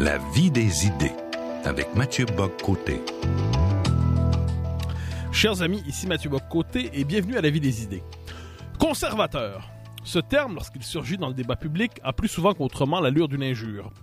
La vie des idées, avec Mathieu Bock-Côté. Chers amis, ici Mathieu Bock-Côté et bienvenue à La vie des idées. Conservateur. Ce terme, lorsqu'il surgit dans le débat public, a plus souvent qu'autrement l'allure d'une injure.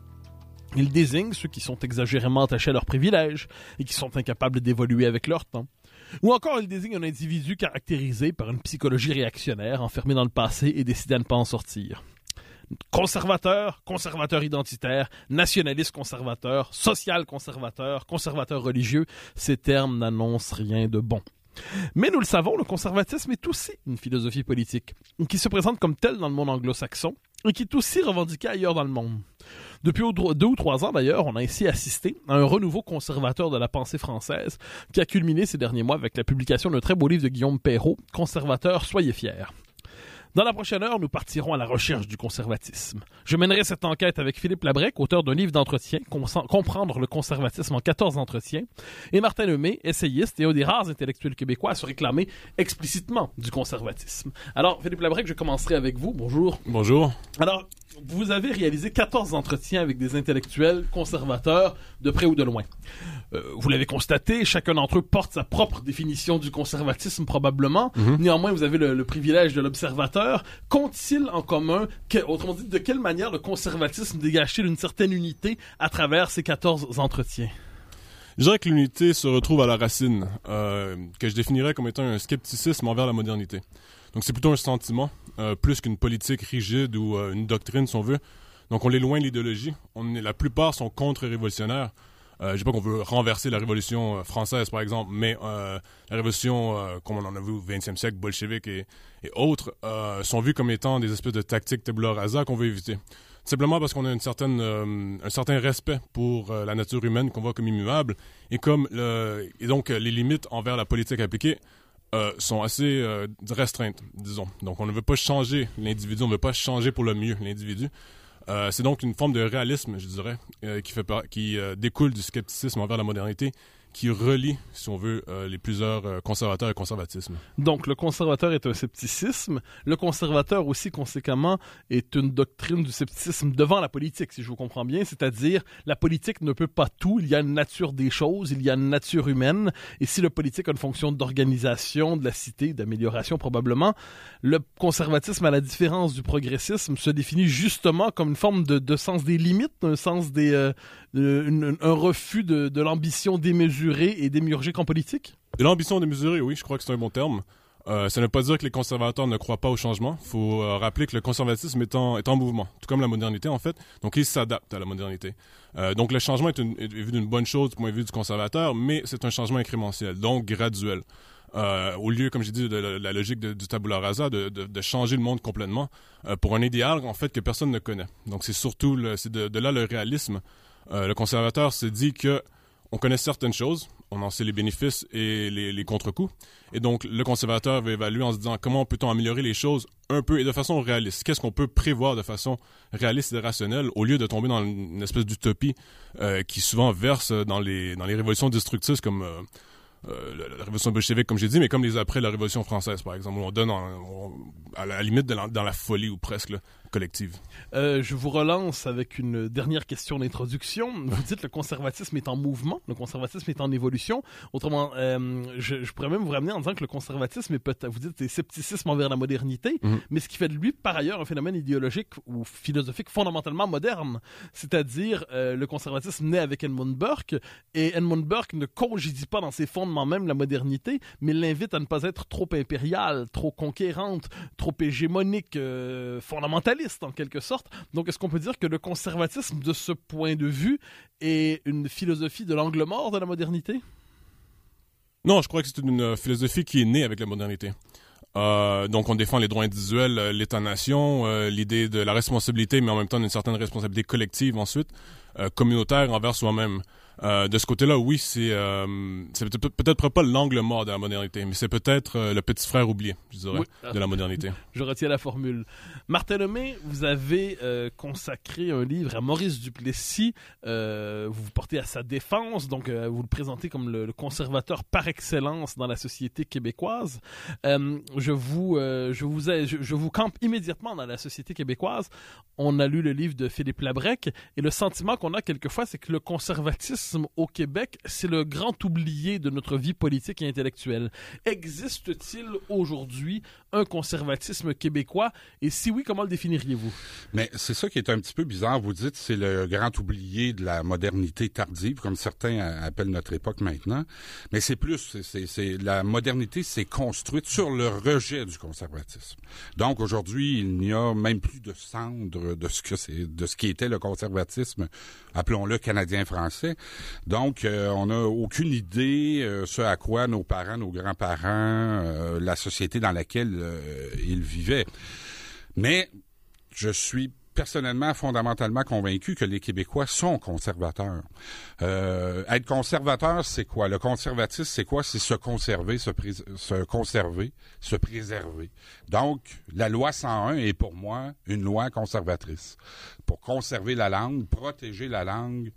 Il désigne ceux qui sont exagérément attachés à leurs privilèges et qui sont incapables d'évoluer avec leur temps. Ou encore, il désigne un individu caractérisé par une psychologie réactionnaire, enfermé dans le passé et décidé à ne pas en sortir. Conservateur, conservateur identitaire, nationaliste conservateur, social conservateur, conservateur religieux, ces termes n'annoncent rien de bon. Mais nous le savons, le conservatisme est aussi une philosophie politique, qui se présente comme telle dans le monde anglo-saxon et qui est aussi revendiquée ailleurs dans le monde. Depuis 2 ou 3 ans d'ailleurs, on a ainsi assisté à un renouveau conservateur de la pensée française qui a culminé ces derniers mois avec la publication d'un très beau livre de Guillaume Perrault, « Conservateur, soyez fiers ». Dans la prochaine heure, nous partirons à la recherche du conservatisme. Je mènerai cette enquête avec Philippe Labrec, auteur d'un livre d'entretien, Comprendre le conservatisme en 14 entretiens, et Martin Lemay, essayiste et un des rares intellectuels québécois à se réclamer explicitement du conservatisme. Alors, Philippe Labrec, je commencerai avec vous. Bonjour. Bonjour. Alors, vous avez réalisé 14 entretiens avec des intellectuels conservateurs, de près ou de loin. Vous l'avez constaté, chacun d'entre eux porte sa propre définition du conservatisme, probablement. Néanmoins, vous avez le privilège de l'observateur. Qu'ont-ils en commun? Autrement dit, de quelle manière le conservatisme dégage-t-il une certaine unité à travers ces 14 entretiens? Je dirais que l'unité se retrouve à la racine, que je définirais comme étant un scepticisme envers la modernité. Donc c'est plutôt un sentiment, plus qu'une politique rigide ou une doctrine, si on veut. Donc on l'éloigne de l'idéologie. La plupart sont contre-révolutionnaires. Je dis pas qu'on veut renverser la révolution française, par exemple, mais la révolution, comme on en a vu au 20e siècle, bolchevique et autres, sont vues comme étant des espèces de tactiques tabula rasa qu'on veut éviter. Simplement parce qu'on a un certain respect pour la nature humaine qu'on voit comme immuable, et donc les limites envers la politique appliquée sont assez restreintes, disons. Donc on ne veut pas changer l'individu, on ne veut pas changer pour le mieux l'individu. C'est donc une forme de réalisme, je dirais, qui découle du scepticisme envers la modernité, qui relie, si on veut, les plusieurs conservateurs et conservatisme. Donc, le conservateur est un scepticisme. Le conservateur aussi, conséquemment, est une doctrine du scepticisme devant la politique, si je vous comprends bien. C'est-à-dire, la politique ne peut pas tout. Il y a une nature des choses, il y a une nature humaine. Et si le politique a une fonction d'organisation, de la cité, d'amélioration probablement, le conservatisme, à la différence du progressisme, se définit justement comme une forme de sens des limites, un sens un refus de l'ambition démesurée et démiurgique en politique? Et l'ambition démesurée, oui, je crois que c'est un bon terme. Ça ne veut pas dire que les conservateurs ne croient pas au changement. Il faut rappeler que le conservatisme est en mouvement, tout comme la modernité, en fait. Donc, il s'adapte à la modernité. Donc, le changement est vu d'une bonne chose du point de vue du conservateur, mais c'est un changement incrémentiel, donc graduel. Au lieu, comme j'ai dit, de la logique du tabula rasa, de changer le monde complètement pour un idéal, en fait, que personne ne connaît. Donc, c'est surtout c'est de là le réalisme. Le conservateur se dit que on connaît certaines choses, on en sait les bénéfices et les contre-coups. Et donc, le conservateur va évaluer en se disant comment peut-on améliorer les choses un peu et de façon réaliste. Qu'est-ce qu'on peut prévoir de façon réaliste et rationnelle au lieu de tomber dans une espèce d'utopie qui souvent verse dans les révolutions destructrices comme la révolution bolchevique, comme j'ai dit, mais comme les après la révolution française, par exemple, où on donne à la limite dans la folie ou presque là, collective. Je vous relance avec une dernière question d'introduction. Vous dites le conservatisme est en mouvement, le conservatisme est en évolution. Autrement, je pourrais même vous ramener en disant que le conservatisme est peut-être, vous dites, c'est scepticisme envers la modernité, mais ce qui fait de lui, par ailleurs, un phénomène idéologique ou philosophique fondamentalement moderne. C'est-à-dire, le conservatisme naît avec Edmund Burke, et Edmund Burke ne congédie pas dans ses fondements même la modernité, mais l'invite à ne pas être trop impériale, trop conquérante, trop hégémonique, fondamentaliste en quelque sorte. Donc, est-ce qu'on peut dire que le conservatisme, de ce point de vue, est une philosophie de l'angle mort de la modernité? Non, je crois que c'est une philosophie qui est née avec la modernité. Donc, on défend les droits individuels, l'État-nation, l'idée de la responsabilité, mais en même temps d'une certaine responsabilité collective ensuite, communautaire envers soi-même. De ce côté-là, oui, c'est peut-être pas l'angle mort de la modernité, mais c'est peut-être le petit frère oublié, je dirais, de la modernité. Je retiens la formule. Martin Lemay, vous avez consacré un livre à Maurice Duplessis. Vous vous portez à sa défense, donc vous le présentez comme le conservateur par excellence dans la société québécoise. Je vous campe immédiatement dans la société québécoise. On a lu le livre de Philippe Labrec et le sentiment qu'on a quelquefois, c'est que le conservatisme au Québec, c'est le grand oublié de notre vie politique et intellectuelle. Existe-t-il aujourd'hui un conservatisme québécois? Et si oui, comment le définiriez-vous? Mais c'est ça qui est un petit peu bizarre. Vous dites c'est le grand oublié de la modernité tardive, comme certains appellent notre époque maintenant. Mais c'est plus, la modernité s'est construite sur le rejet du conservatisme. Donc aujourd'hui, il n'y a même plus de cendre de ce qui était le conservatisme, appelons-le canadien-français. Donc, on n'a aucune idée ce à quoi nos parents, nos grands-parents, la société dans laquelle ils vivaient. Mais je suis personnellement, fondamentalement convaincu que les Québécois sont conservateurs. Être conservateur, c'est quoi? Le conservatisme, c'est quoi? C'est se conserver, se préserver. Donc, la loi 101 est pour moi une loi conservatrice. Pour conserver la langue, protéger la langue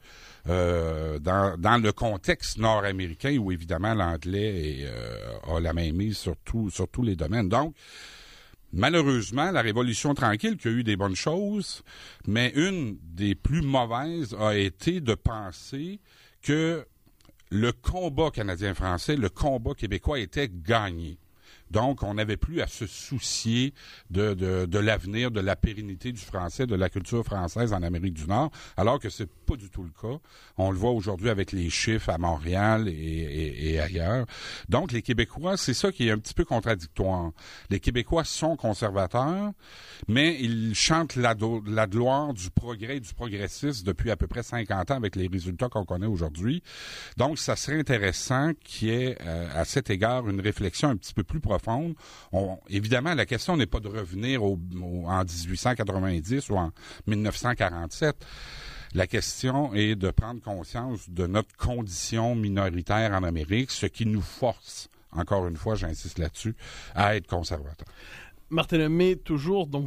dans le contexte nord-américain où, évidemment, l'anglais a la mainmise sur tous les domaines. Donc, malheureusement, la Révolution tranquille, qui a eu des bonnes choses, mais une des plus mauvaises a été de penser que le combat canadien-français, le combat québécois était gagné. Donc, on n'avait plus à se soucier de l'avenir, de la pérennité du français, de la culture française en Amérique du Nord, alors que c'est pas du tout le cas. On le voit aujourd'hui avec les chiffres à Montréal et ailleurs. Donc, les Québécois, c'est ça qui est un petit peu contradictoire. Les Québécois sont conservateurs, mais ils chantent la gloire du progrès et du progressisme depuis à peu près 50 ans avec les résultats qu'on connaît aujourd'hui. Donc, ça serait intéressant qu'il y ait, à cet égard, une réflexion un petit peu plus profonde. Évidemment, la question n'est pas de revenir en 1890 ou en 1947. La question est de prendre conscience de notre condition minoritaire en Amérique, ce qui nous force, encore une fois, j'insiste là-dessus, à être conservateur. Martin Lemay, toujours, donc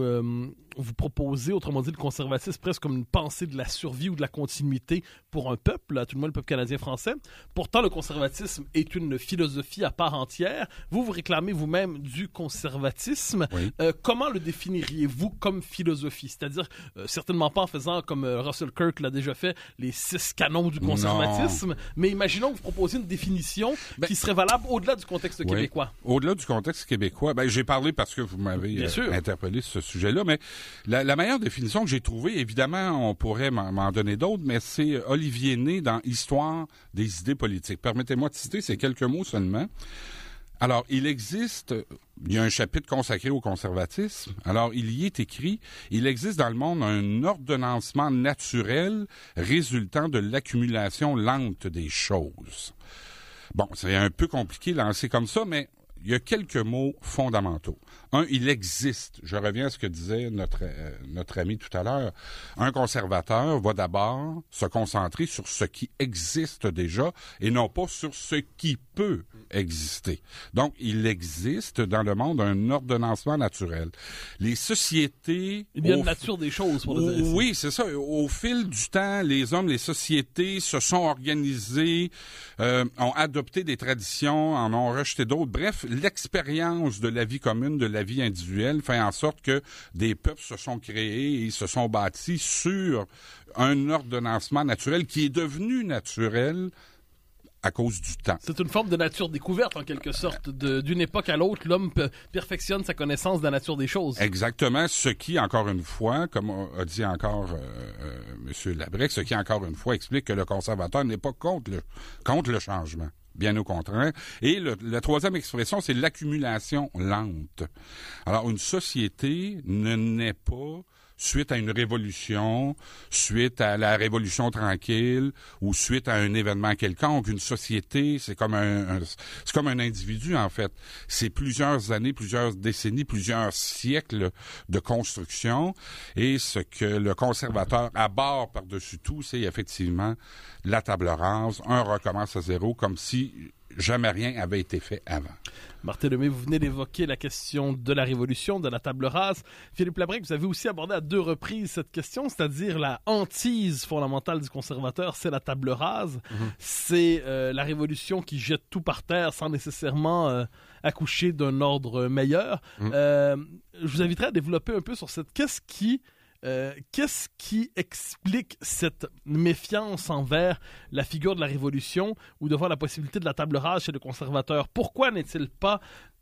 vous proposez, autrement dit, le conservatisme presque comme une pensée de la survie ou de la continuité pour un peuple, à tout le moins le peuple canadien-français. Pourtant, le conservatisme est une philosophie à part entière. Vous réclamez vous-même du conservatisme. Oui. Comment le définiriez-vous comme philosophie? C'est-à-dire, certainement pas en faisant, comme Russell Kirk l'a déjà fait, les 6 canons du conservatisme, non. Mais imaginons que vous proposiez une définition qui serait valable au-delà du contexte québécois. Au-delà du contexte québécois, j'ai parlé parce que vous m'avez interpellé sur ce sujet-là, mais la meilleure définition que j'ai trouvée, évidemment, on pourrait m'en donner d'autres, mais c'est Olivier Ney dans Histoire des idées politiques. Permettez-moi de citer ces quelques mots seulement. Alors, il y a un chapitre consacré au conservatisme. Alors, il y est écrit, il existe dans le monde un ordonnancement naturel résultant de l'accumulation lente des choses. Bon, c'est un peu compliqué lancer comme ça, mais il y a quelques mots fondamentaux. Un, il existe, je reviens à ce que disait notre ami tout à l'heure, un conservateur va d'abord se concentrer sur ce qui existe déjà et non pas sur ce qui peut exister. Donc, il existe dans le monde un ordonnancement naturel. Les sociétés... Il y a une nature des choses, pour le dire. Oui, c'est ça. Au fil du temps, les hommes, les sociétés se sont organisés, ont adopté des traditions, en ont rejeté d'autres. Bref, l'expérience de la vie commune, de la vie individuelle, fait en sorte que des peuples se sont créés et se sont bâtis sur un ordonnancement naturel qui est devenu naturel à cause du temps. C'est une forme de nature découverte, en quelque sorte. D'une époque à l'autre, l'homme perfectionne sa connaissance de la nature des choses. Exactement. Ce qui, encore une fois, comme a dit encore M. Labrec, ce qui, encore une fois, explique que le conservateur n'est pas contre le changement. Bien au contraire. Et la troisième expression, c'est l'accumulation lente. Alors, une société ne naît pas suite à une révolution, suite à la Révolution tranquille ou suite à un événement quelconque. Une société, c'est comme c'est comme un individu, en fait. C'est plusieurs années, plusieurs décennies, plusieurs siècles de construction. Et ce que le conservateur aborde par-dessus tout, c'est effectivement la table rase. On recommence à zéro, comme si jamais rien avait été fait avant. Martin Lemay, vous venez d'évoquer la question de la révolution, de la table rase. Philippe Labrec, vous avez aussi abordé à 2 reprises cette question, c'est-à-dire la hantise fondamentale du conservateur, c'est la table rase. C'est la révolution qui jette tout par terre sans nécessairement accoucher d'un ordre meilleur. Je vous inviterai à développer un peu sur cette... Qu'est-ce qui explique cette méfiance envers la figure de la Révolution ou devant la possibilité de la table rase chez le conservateur? Pourquoi n'est-il pas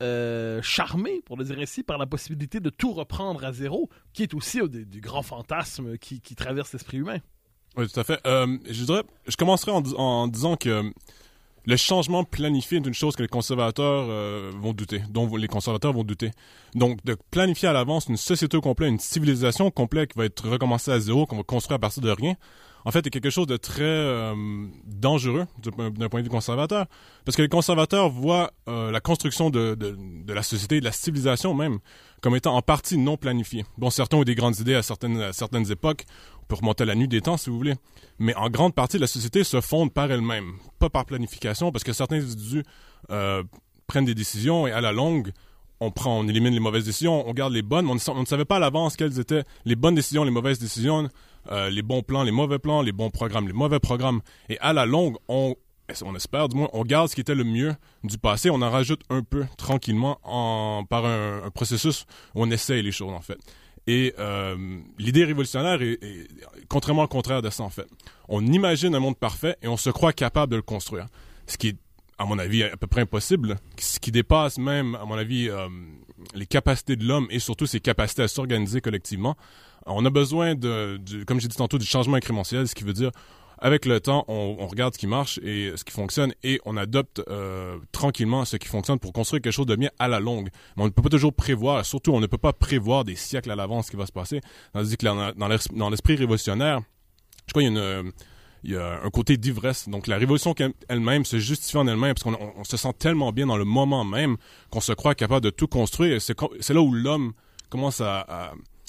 charmé, pour le dire ainsi, par la possibilité de tout reprendre à zéro, qui est aussi du grand fantasme qui traverse l'esprit humain? Oui, tout à fait. Je commencerai en disant que le changement planifié est une chose que les conservateurs vont douter, dont les conservateurs vont douter. Donc, de planifier à l'avance une société au complet, une civilisation complète qui va être recommencée à zéro, qu'on va construire à partir de rien, en fait, est quelque chose de très dangereux d'un point de vue conservateur. Parce que les conservateurs voient la construction de la société, de la civilisation même, comme étant en partie non planifiée. Bon, certains ont des grandes idées à certaines époques. On peut remonter à la nuit des temps, si vous voulez. Mais en grande partie, la société se fonde par elle-même, pas par planification, parce que certains individus prennent des décisions et à la longue, on élimine les mauvaises décisions, on garde les bonnes, mais on ne savait pas à l'avance quelles étaient les bonnes décisions, les mauvaises décisions, les bons plans, les mauvais plans, les bons programmes, les mauvais programmes. Et à la longue, on espère du moins, on garde ce qui était le mieux du passé, on en rajoute un peu tranquillement par un processus où on essaye les choses, en fait. Et l'idée révolutionnaire est contrairement au contraire de ça, en fait. On imagine un monde parfait et on se croit capable de le construire. Ce qui est, à mon avis, à peu près impossible. Ce qui dépasse même, à mon avis, les capacités de l'homme et surtout ses capacités à s'organiser collectivement. On a besoin comme j'ai dit tantôt, du changement incrémentiel, ce qui veut dire, avec le temps, on regarde ce qui marche et ce qui fonctionne et on adopte tranquillement ce qui fonctionne pour construire quelque chose de bien à la longue. Mais on ne peut pas toujours prévoir, surtout on ne peut pas prévoir des siècles à l'avance ce qui va se passer. Tandis que dans l'esprit révolutionnaire, je crois qu'il y a un côté d'ivresse. Donc la révolution elle-même se justifie en elle-même parce qu'on se sent tellement bien dans le moment même qu'on se croit capable de tout construire. C'est là où l'homme commence à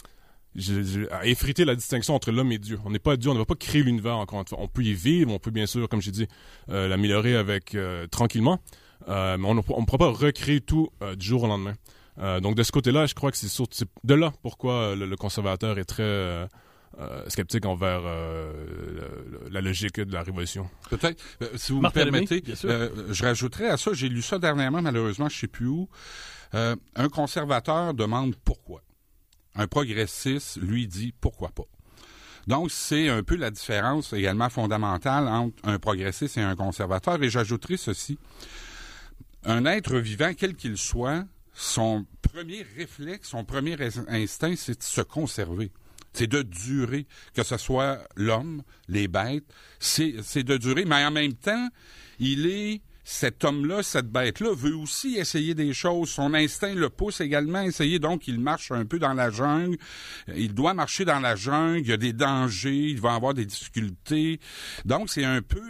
effriter la distinction entre l'homme et Dieu. On n'est pas Dieu, on ne va pas créer l'univers encore une fois. On peut y vivre, on peut bien sûr, comme j'ai dit, l'améliorer avec tranquillement, mais on ne pourra pas recréer tout du jour au lendemain. Donc de ce côté-là, je crois que c'est de là pourquoi le conservateur est très sceptique envers la logique de la révolution. Peut-être, si vous me permettez, je rajouterais à ça, j'ai lu ça dernièrement, malheureusement, je ne sais plus où, un conservateur demande pourquoi. Un progressiste, lui, dit « pourquoi pas ». Donc, c'est un peu la différence également fondamentale entre un progressiste et un conservateur. Et j'ajouterai ceci. Un être vivant, quel qu'il soit, son premier réflexe, son premier instinct, c'est de se conserver. C'est de durer, que ce soit l'homme, les bêtes, c'est de durer. Mais en même temps, cet homme-là, cette bête-là, veut aussi essayer des choses. Son instinct le pousse également à essayer. Donc, il marche un peu dans la jungle. Il doit marcher dans la jungle. Il y a des dangers. Il va avoir des difficultés. Donc, c'est un peu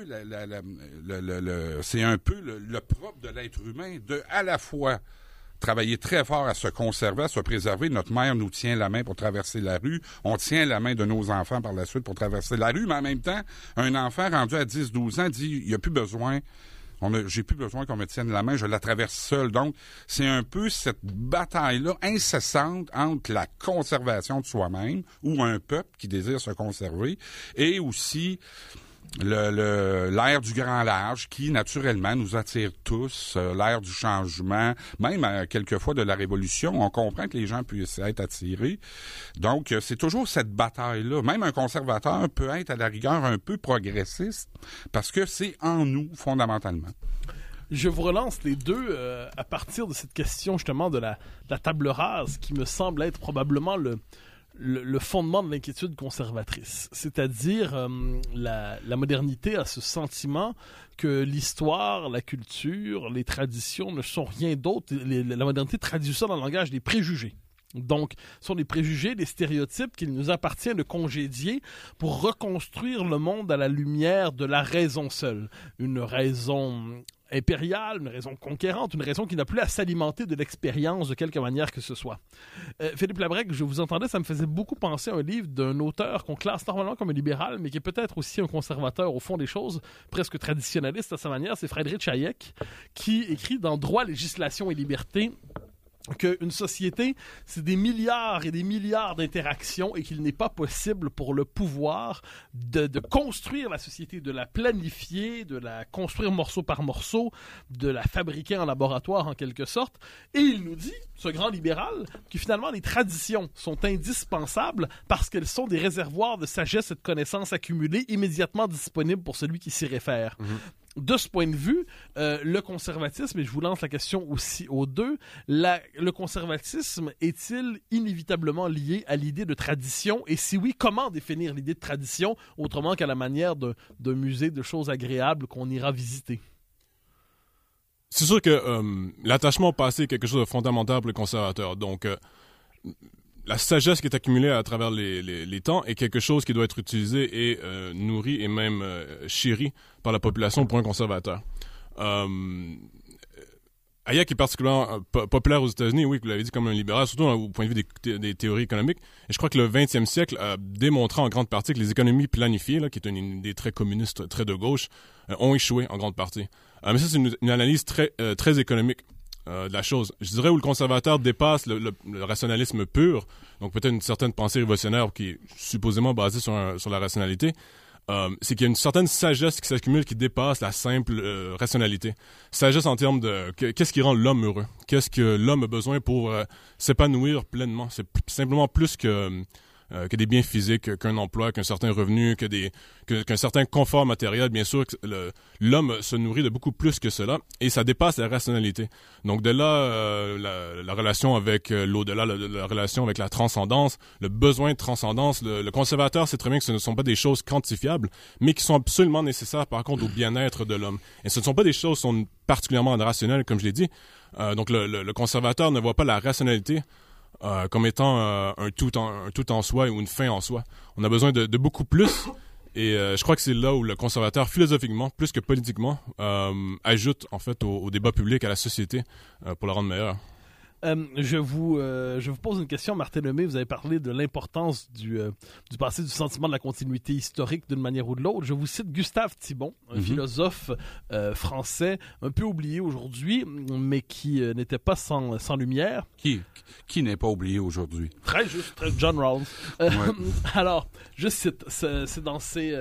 le propre de l'être humain de, à la fois, travailler très fort à se conserver, à se préserver. Notre mère nous tient la main pour traverser la rue. On tient la main de nos enfants par la suite pour traverser la rue. Mais en même temps, un enfant rendu à 10-12 ans dit, il n'y a plus besoin... j'ai plus besoin qu'on me tienne la main, je la traverse seul. Donc, c'est un peu cette bataille-là incessante entre la conservation de soi-même, ou un peuple qui désire se conserver, et aussi l'ère du grand large qui, naturellement, nous attire tous, l'ère du changement, même quelquefois de la révolution. On comprend que les gens puissent être attirés. Donc, c'est toujours cette bataille-là. Même un conservateur peut être, à la rigueur, un peu progressiste parce que c'est en nous, fondamentalement. Je vous relance les deux à partir de cette question, justement, de la table rase qui me semble être probablement le fondement de l'inquiétude conservatrice. C'est-à-dire, la modernité a ce sentiment que l'histoire, la culture, les traditions ne sont rien d'autre. La modernité traduit ça dans le langage des préjugés. Donc, ce sont des préjugés, des stéréotypes qu'il nous appartient de congédier pour reconstruire le monde à la lumière de la raison seule. Une raison impériale, une raison conquérante, une raison qui n'a plus à s'alimenter de l'expérience de quelque manière que ce soit. Philippe Labrègue, je vous entendais, ça me faisait beaucoup penser à un livre d'un auteur qu'on classe normalement comme un libéral, mais qui est peut-être aussi un conservateur au fond des choses, presque traditionnaliste à sa manière, c'est Friedrich Hayek, qui écrit dans Droit, législation et liberté qu'une société, c'est des milliards et des milliards d'interactions et qu'il n'est pas possible pour le pouvoir de construire la société, de la planifier, de la construire morceau par morceau, de la fabriquer en laboratoire en quelque sorte. Et il nous dit, ce grand libéral, que finalement les traditions sont indispensables parce qu'elles sont des réservoirs de sagesse et de connaissances accumulées immédiatement disponibles pour celui qui s'y réfère. De ce point de vue, le conservatisme, et je vous lance la question aussi aux deux, le conservatisme est-il inévitablement lié à l'idée de tradition? Et si oui, comment définir l'idée de tradition autrement qu'à la manière d'un musée de choses agréables qu'on ira visiter? C'est sûr que l'attachement au passé est quelque chose de fondamental pour les conservateurs. Donc, la sagesse qui est accumulée à travers les temps est quelque chose qui doit être utilisé et nourri et même chéri par la population pour un conservateur. Hayek est particulièrement populaire aux États-Unis, oui, vous l'avez dit, comme un libéral, surtout au point de vue des théories économiques. Et je crois que le 20e siècle a démontré en grande partie que les économies planifiées, là, qui est une idée très communiste, très de gauche, ont échoué en grande partie. Mais ça, c'est une analyse très économique de la chose. Je dirais où le conservateur dépasse le rationalisme pur, donc peut-être une certaine pensée révolutionnaire qui est supposément basée sur la rationalité, c'est qu'il y a une certaine sagesse qui s'accumule qui dépasse la simple rationalité. Sagesse en termes de qu'est-ce qui rend l'homme heureux? Qu'est-ce que l'homme a besoin pour s'épanouir pleinement? C'est simplement plus que des biens physiques, qu'un emploi, qu'un certain revenu, qu'un certain confort matériel. Bien sûr, l'homme se nourrit de beaucoup plus que cela et ça dépasse la rationalité. Donc de là, la relation avec l'au-delà, la relation avec la transcendance, le besoin de transcendance. Le conservateur sait très bien que ce ne sont pas des choses quantifiables, mais qui sont absolument nécessaires par contre au bien-être de l'homme. Et ce ne sont pas des choses qui sont particulièrement rationnelles, comme je l'ai dit. Donc le conservateur ne voit pas la rationalité comme étant un tout en soi ou une fin en soi. On a besoin de beaucoup plus et je crois que c'est là où le conservateur, philosophiquement, plus que politiquement, ajoute en fait au débat public, à la société, pour la rendre meilleure. Je vous pose une question, Martin Lemay. Vous avez parlé de l'importance du passé, du sentiment de la continuité historique d'une manière ou de l'autre. Je vous cite Gustave Thibon, un philosophe français un peu oublié aujourd'hui, mais qui n'était pas sans lumière. Qui n'est pas oublié aujourd'hui? Très juste, John Rawls. Ouais. Alors, je cite, c'est dans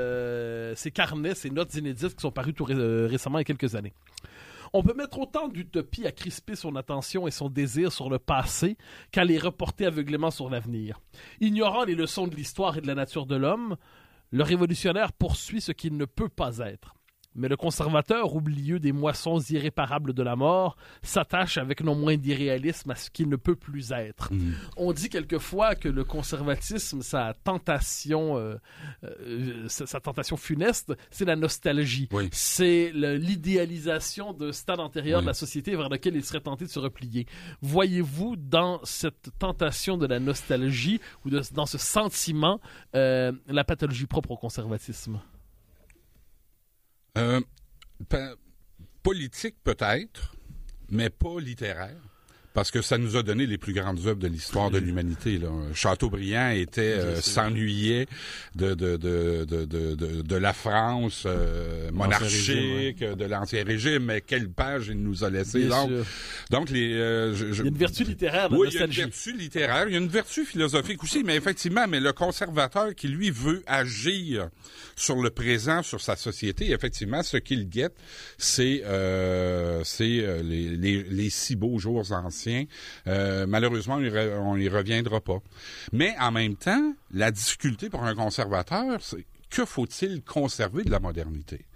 ses carnets, ses notes inédites qui sont parues tout récemment, il y a quelques années. On peut mettre autant d'utopie à crisper son attention et son désir sur le passé qu'à les reporter aveuglément sur l'avenir. Ignorant les leçons de l'histoire et de la nature de l'homme, le révolutionnaire poursuit ce qu'il ne peut pas être. Mais le conservateur, oublieux des moissons irréparables de la mort, s'attache avec non moins d'irréalisme à ce qu'il ne peut plus être. On dit quelquefois que le conservatisme, sa tentation funeste, c'est la nostalgie. Oui. C'est l'idéalisation d'un stade antérieur de la société vers lequel il serait tenté de se replier. Voyez-vous dans cette tentation de la nostalgie ou dans ce sentiment la pathologie propre au conservatisme? Politique peut-être, mais pas littéraire. Parce que ça nous a donné les plus grandes œuvres de l'histoire de l'humanité. Là. Chateaubriand s'ennuyait de la France monarchique, de l'Ancien Régime, mais quelle page il nous a laissé. Donc il y a une vertu littéraire. Oui, il y a une vertu littéraire, il y a une vertu philosophique aussi, mais effectivement, le conservateur qui, lui, veut agir sur le présent, sur sa société, effectivement, ce qu'il guette, c'est les si beaux jours anciens. Malheureusement, on n'y reviendra pas. Mais en même temps, la difficulté pour un conservateur, c'est que faut-il conserver de la modernité?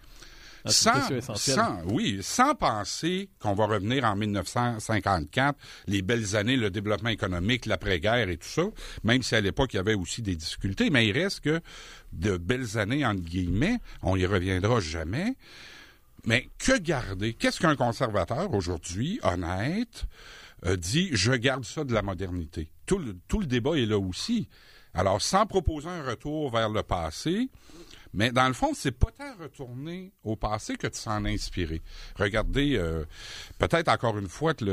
Sans penser qu'on va revenir en 1954, les belles années, le développement économique, l'après-guerre et tout ça, même si à l'époque, il y avait aussi des difficultés, mais il reste que de belles années, entre guillemets, on n'y reviendra jamais. Mais que garder? Qu'est-ce qu'un conservateur aujourd'hui, honnête, dit « je garde ça de la modernité ». Tout le débat est là aussi. Alors, sans proposer un retour vers le passé, mais dans le fond, c'est pas tant retourner au passé que de s'en inspirer. Regardez, peut-être encore une fois que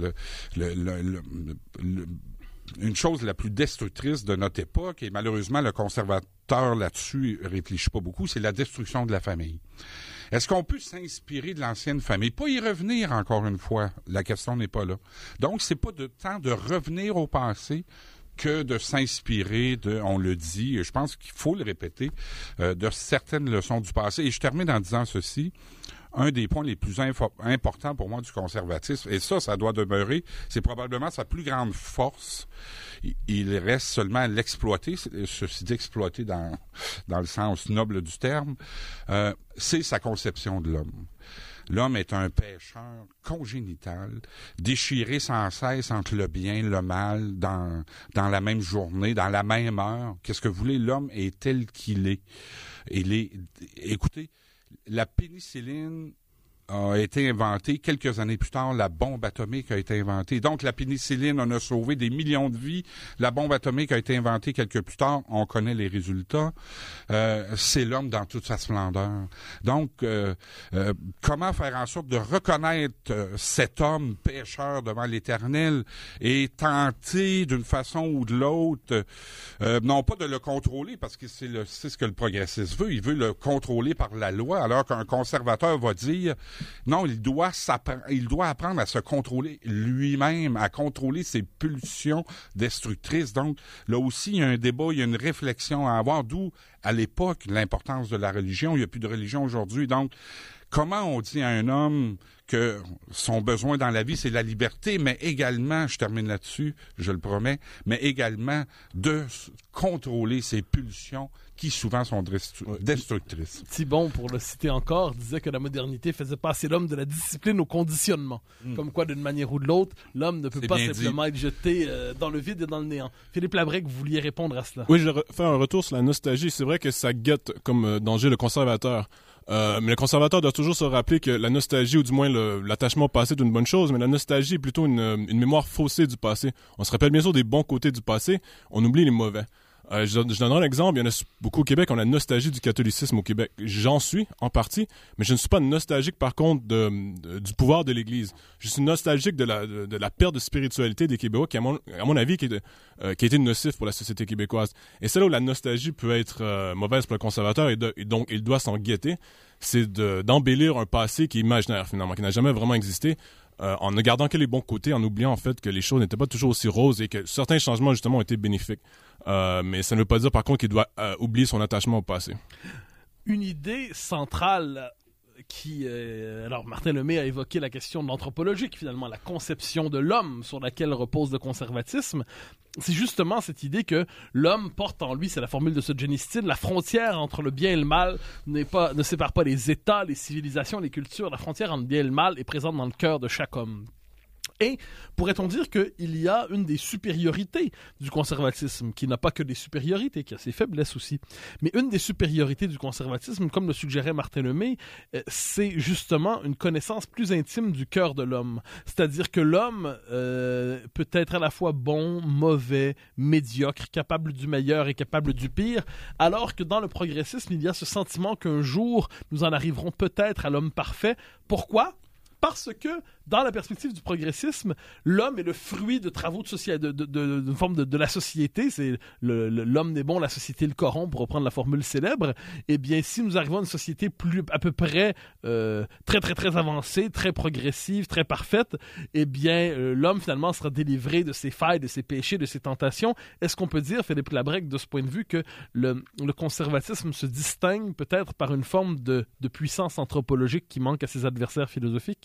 une chose la plus destructrice de notre époque, et malheureusement le conservateur là-dessus réfléchit pas beaucoup, c'est la destruction de la famille. Est-ce qu'on peut s'inspirer de l'ancienne famille? Pas y revenir encore une fois, la question n'est pas là. Donc, c'est pas de temps de revenir au passé que de s'inspirer de, on le dit, et je pense qu'il faut le répéter, de certaines leçons du passé. Et je termine en disant ceci. Un des points les plus importants pour moi du conservatisme, et ça doit demeurer, c'est probablement sa plus grande force. Il reste seulement à l'exploiter, ceci dit exploiter dans le sens noble du terme, c'est sa conception de l'homme. L'homme est un pécheur congénital, déchiré sans cesse entre le bien et le mal dans la même journée, dans la même heure. Qu'est-ce que vous voulez? L'homme est tel qu'il est. Écoutez, la pénicilline a été inventée quelques années plus tard. La bombe atomique a été inventée. Donc, la pénicilline en a sauvé des millions de vies. La bombe atomique a été inventée quelques plus tard. On connaît les résultats. C'est l'homme dans toute sa splendeur. Donc, comment faire en sorte de reconnaître cet homme pécheur devant l'Éternel et tenter d'une façon ou de l'autre, non pas de le contrôler, parce que c'est ce que le progressiste veut. Il veut le contrôler par la loi, alors qu'un conservateur va dire non, il doit apprendre à se contrôler lui-même, à contrôler ses pulsions destructrices. Donc, là aussi, il y a un débat, il y a une réflexion à avoir, d'où, à l'époque, l'importance de la religion. Il n'y a plus de religion aujourd'hui. Donc, comment on dit à un homme que son besoin dans la vie, c'est la liberté, mais également, je termine là-dessus, je le promets, mais également de contrôler ses pulsions qui souvent sont destructrices. Thibon, pour le citer encore, disait que la modernité faisait passer l'homme de la discipline au conditionnement. Comme quoi, d'une manière ou de l'autre, l'homme ne peut pas simplement être jeté dans le vide et dans le néant. Philippe Labrec, vous vouliez répondre à cela? Oui, je vais faire un retour sur la nostalgie. C'est vrai que ça guette comme danger le conservateur. Mais le conservateur doit toujours se rappeler que la nostalgie, ou du moins l'attachement au passé, est une bonne chose, mais la nostalgie est plutôt une mémoire faussée du passé. On se rappelle bien sûr des bons côtés du passé, on oublie les mauvais. Je donnerai un exemple. Il y en a beaucoup au Québec. On a la nostalgie du catholicisme au Québec. J'en suis, en partie, mais je ne suis pas nostalgique, par contre, du pouvoir de l'Église. Je suis nostalgique de la perte de spiritualité des Québécois, qui, à mon avis, qui a été nocif pour la société québécoise. Et c'est là où la nostalgie peut être mauvaise pour le conservateur, et donc il doit s'en guetter. C'est d'embellir un passé qui est imaginaire, finalement, qui n'a jamais vraiment existé, en ne gardant que les bons côtés, en oubliant en fait que les choses n'étaient pas toujours aussi roses et que certains changements justement ont été bénéfiques. Mais ça ne veut pas dire par contre qu'il doit oublier son attachement au passé. Une idée centrale qui... alors, Martin Lemay a évoqué la question de l'anthropologique, finalement, la conception de l'homme sur laquelle repose le conservatisme. C'est justement cette idée que l'homme porte en lui, c'est la formule de Solzhenitsyn, la frontière entre le bien et le mal ne sépare pas les États, les civilisations, les cultures. La frontière entre le bien et le mal est présente dans le cœur de chaque homme. Et pourrait-on dire qu'il y a une des supériorités du conservatisme, qui n'a pas que des supériorités, qui a ses faiblesses aussi, mais une des supériorités du conservatisme, comme le suggérait Martin Lemay, c'est justement une connaissance plus intime du cœur de l'homme. C'est-à-dire que l'homme peut être à la fois bon, mauvais, médiocre, capable du meilleur et capable du pire, alors que dans le progressisme, il y a ce sentiment qu'un jour, nous en arriverons peut-être à l'homme parfait. Pourquoi? Parce que, dans la perspective du progressisme, l'homme est le fruit de travaux d'une forme de la société. C'est l'homme n'est bon, la société le corrompt, pour reprendre la formule célèbre. Eh bien, si nous arrivons à une société à peu près très, très, très avancée, très progressive, très parfaite, eh bien, l'homme, finalement, sera délivré de ses failles, de ses péchés, de ses tentations. Est-ce qu'on peut dire, Philippe Labrec, de ce point de vue, que le conservatisme se distingue peut-être par une forme de puissance anthropologique qui manque à ses adversaires philosophiques?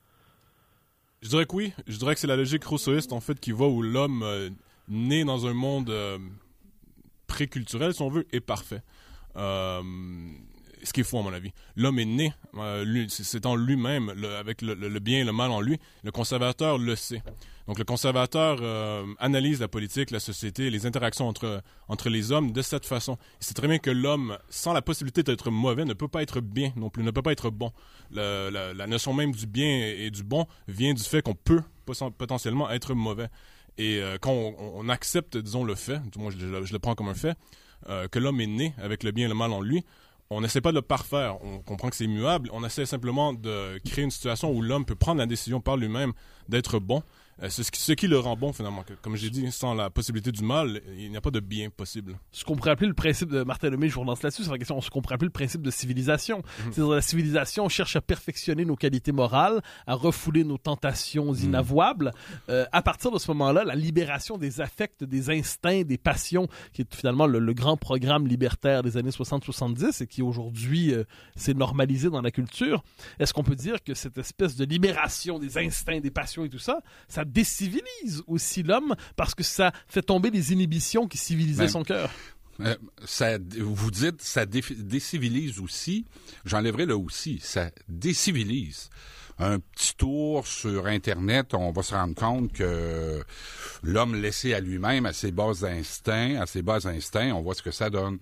Je dirais que oui. Je dirais que c'est la logique rousseauiste, en fait, qui voit où l'homme né dans un monde préculturel, si on veut, est parfait. Ce qui est faux, à mon avis. L'homme est né, c'est en lui-même, avec le bien et le mal en lui. Le conservateur le sait. Donc, le conservateur analyse la politique, la société, les interactions entre les hommes de cette façon. Il sait très bien que l'homme, sans la possibilité d'être mauvais, ne peut pas être bien non plus, ne peut pas être bon. La notion même du bien et du bon vient du fait qu'on peut potentiellement être mauvais. Et quand on accepte, disons, le fait, du moins je le prends comme un fait, que l'homme est né avec le bien et le mal en lui, on n'essaie pas de le parfaire. On comprend que c'est immuable. On essaie simplement de créer une situation où l'homme peut prendre la décision par lui-même d'être bon. C'est ce qui le rend bon, finalement. Comme j'ai dit, sans la possibilité du mal, il n'y a pas de bien possible. Ce qu'on pourrait appeler le principe de Martin Lemay, je vous relance là-dessus, c'est la question, ce qu'on pourrait appeler le principe de civilisation. C'est-à-dire, la civilisation cherche à perfectionner nos qualités morales, à refouler nos tentations inavouables. À partir de ce moment-là, la libération des affects, des instincts, des passions, qui est finalement le grand programme libertaire des années 60-70 et qui aujourd'hui s'est normalisé dans la culture. Est-ce qu'on peut dire que cette espèce de libération des instincts, des passions et tout ça, ça décivilise aussi l'homme parce que ça fait tomber les inhibitions qui civilisaient son cœur? Vous dites ça décivilise aussi. J'enlèverai le aussi. Ça décivilise. Un petit tour sur Internet, on va se rendre compte que l'homme laissé à lui-même, à ses bas instincts, on voit ce que ça donne.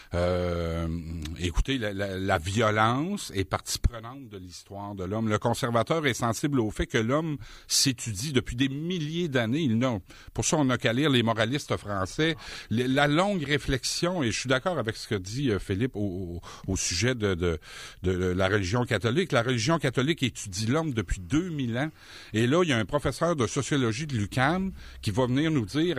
Écoutez, la violence est partie prenante de l'histoire de l'homme. Le conservateur est sensible au fait que l'homme s'étudie depuis des milliers d'années. Pour ça, on n'a qu'à lire les moralistes français. La longue réflexion, et je suis d'accord avec ce que dit Philippe au sujet de la religion catholique. La religion catholique étudie l'homme depuis 2000 ans. Et là, il y a un professeur de sociologie de l'UQAM qui va venir nous dire,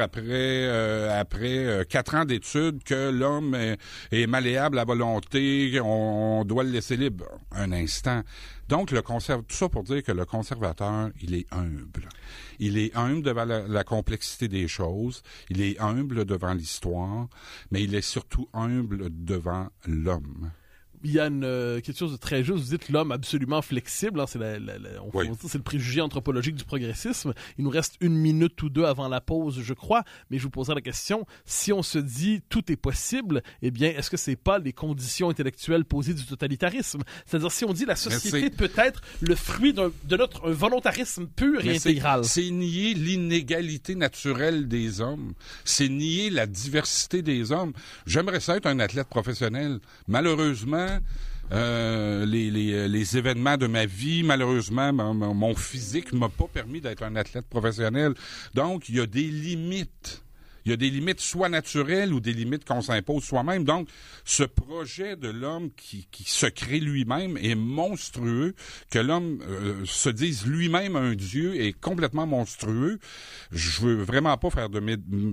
après 4 ans d'études, que l'homme est malléable à volonté, on doit le laisser libre. Un instant. Donc, tout ça pour dire que le conservateur, il est humble. Il est humble devant la complexité des choses. Il est humble devant l'histoire, mais il est surtout humble devant l'homme. Il y a quelque chose de très juste. Vous dites l'homme absolument flexible. Hein, c'est c'est le préjugé anthropologique du progressisme. Il nous reste 1 minute ou 2 avant la pause, je crois. Mais je vous poserai la question, si on se dit tout est possible, eh bien, est-ce que c'est pas les conditions intellectuelles posées du totalitarisme? C'est-à-dire, si on dit la société peut être le fruit de notre volontarisme pur et intégral. C'est nier l'inégalité naturelle des hommes. C'est nier la diversité des hommes. J'aimerais ça être un athlète professionnel. Malheureusement, les événements de ma vie, malheureusement, mon physique ne m'a pas permis d'être un athlète professionnel. Donc, il y a des limites. Il y a des limites soit naturelles ou des limites qu'on s'impose soi-même. Donc, ce projet de l'homme qui se crée lui-même est monstrueux. Que l'homme se dise lui-même un dieu est complètement monstrueux. Je veux vraiment pas faire de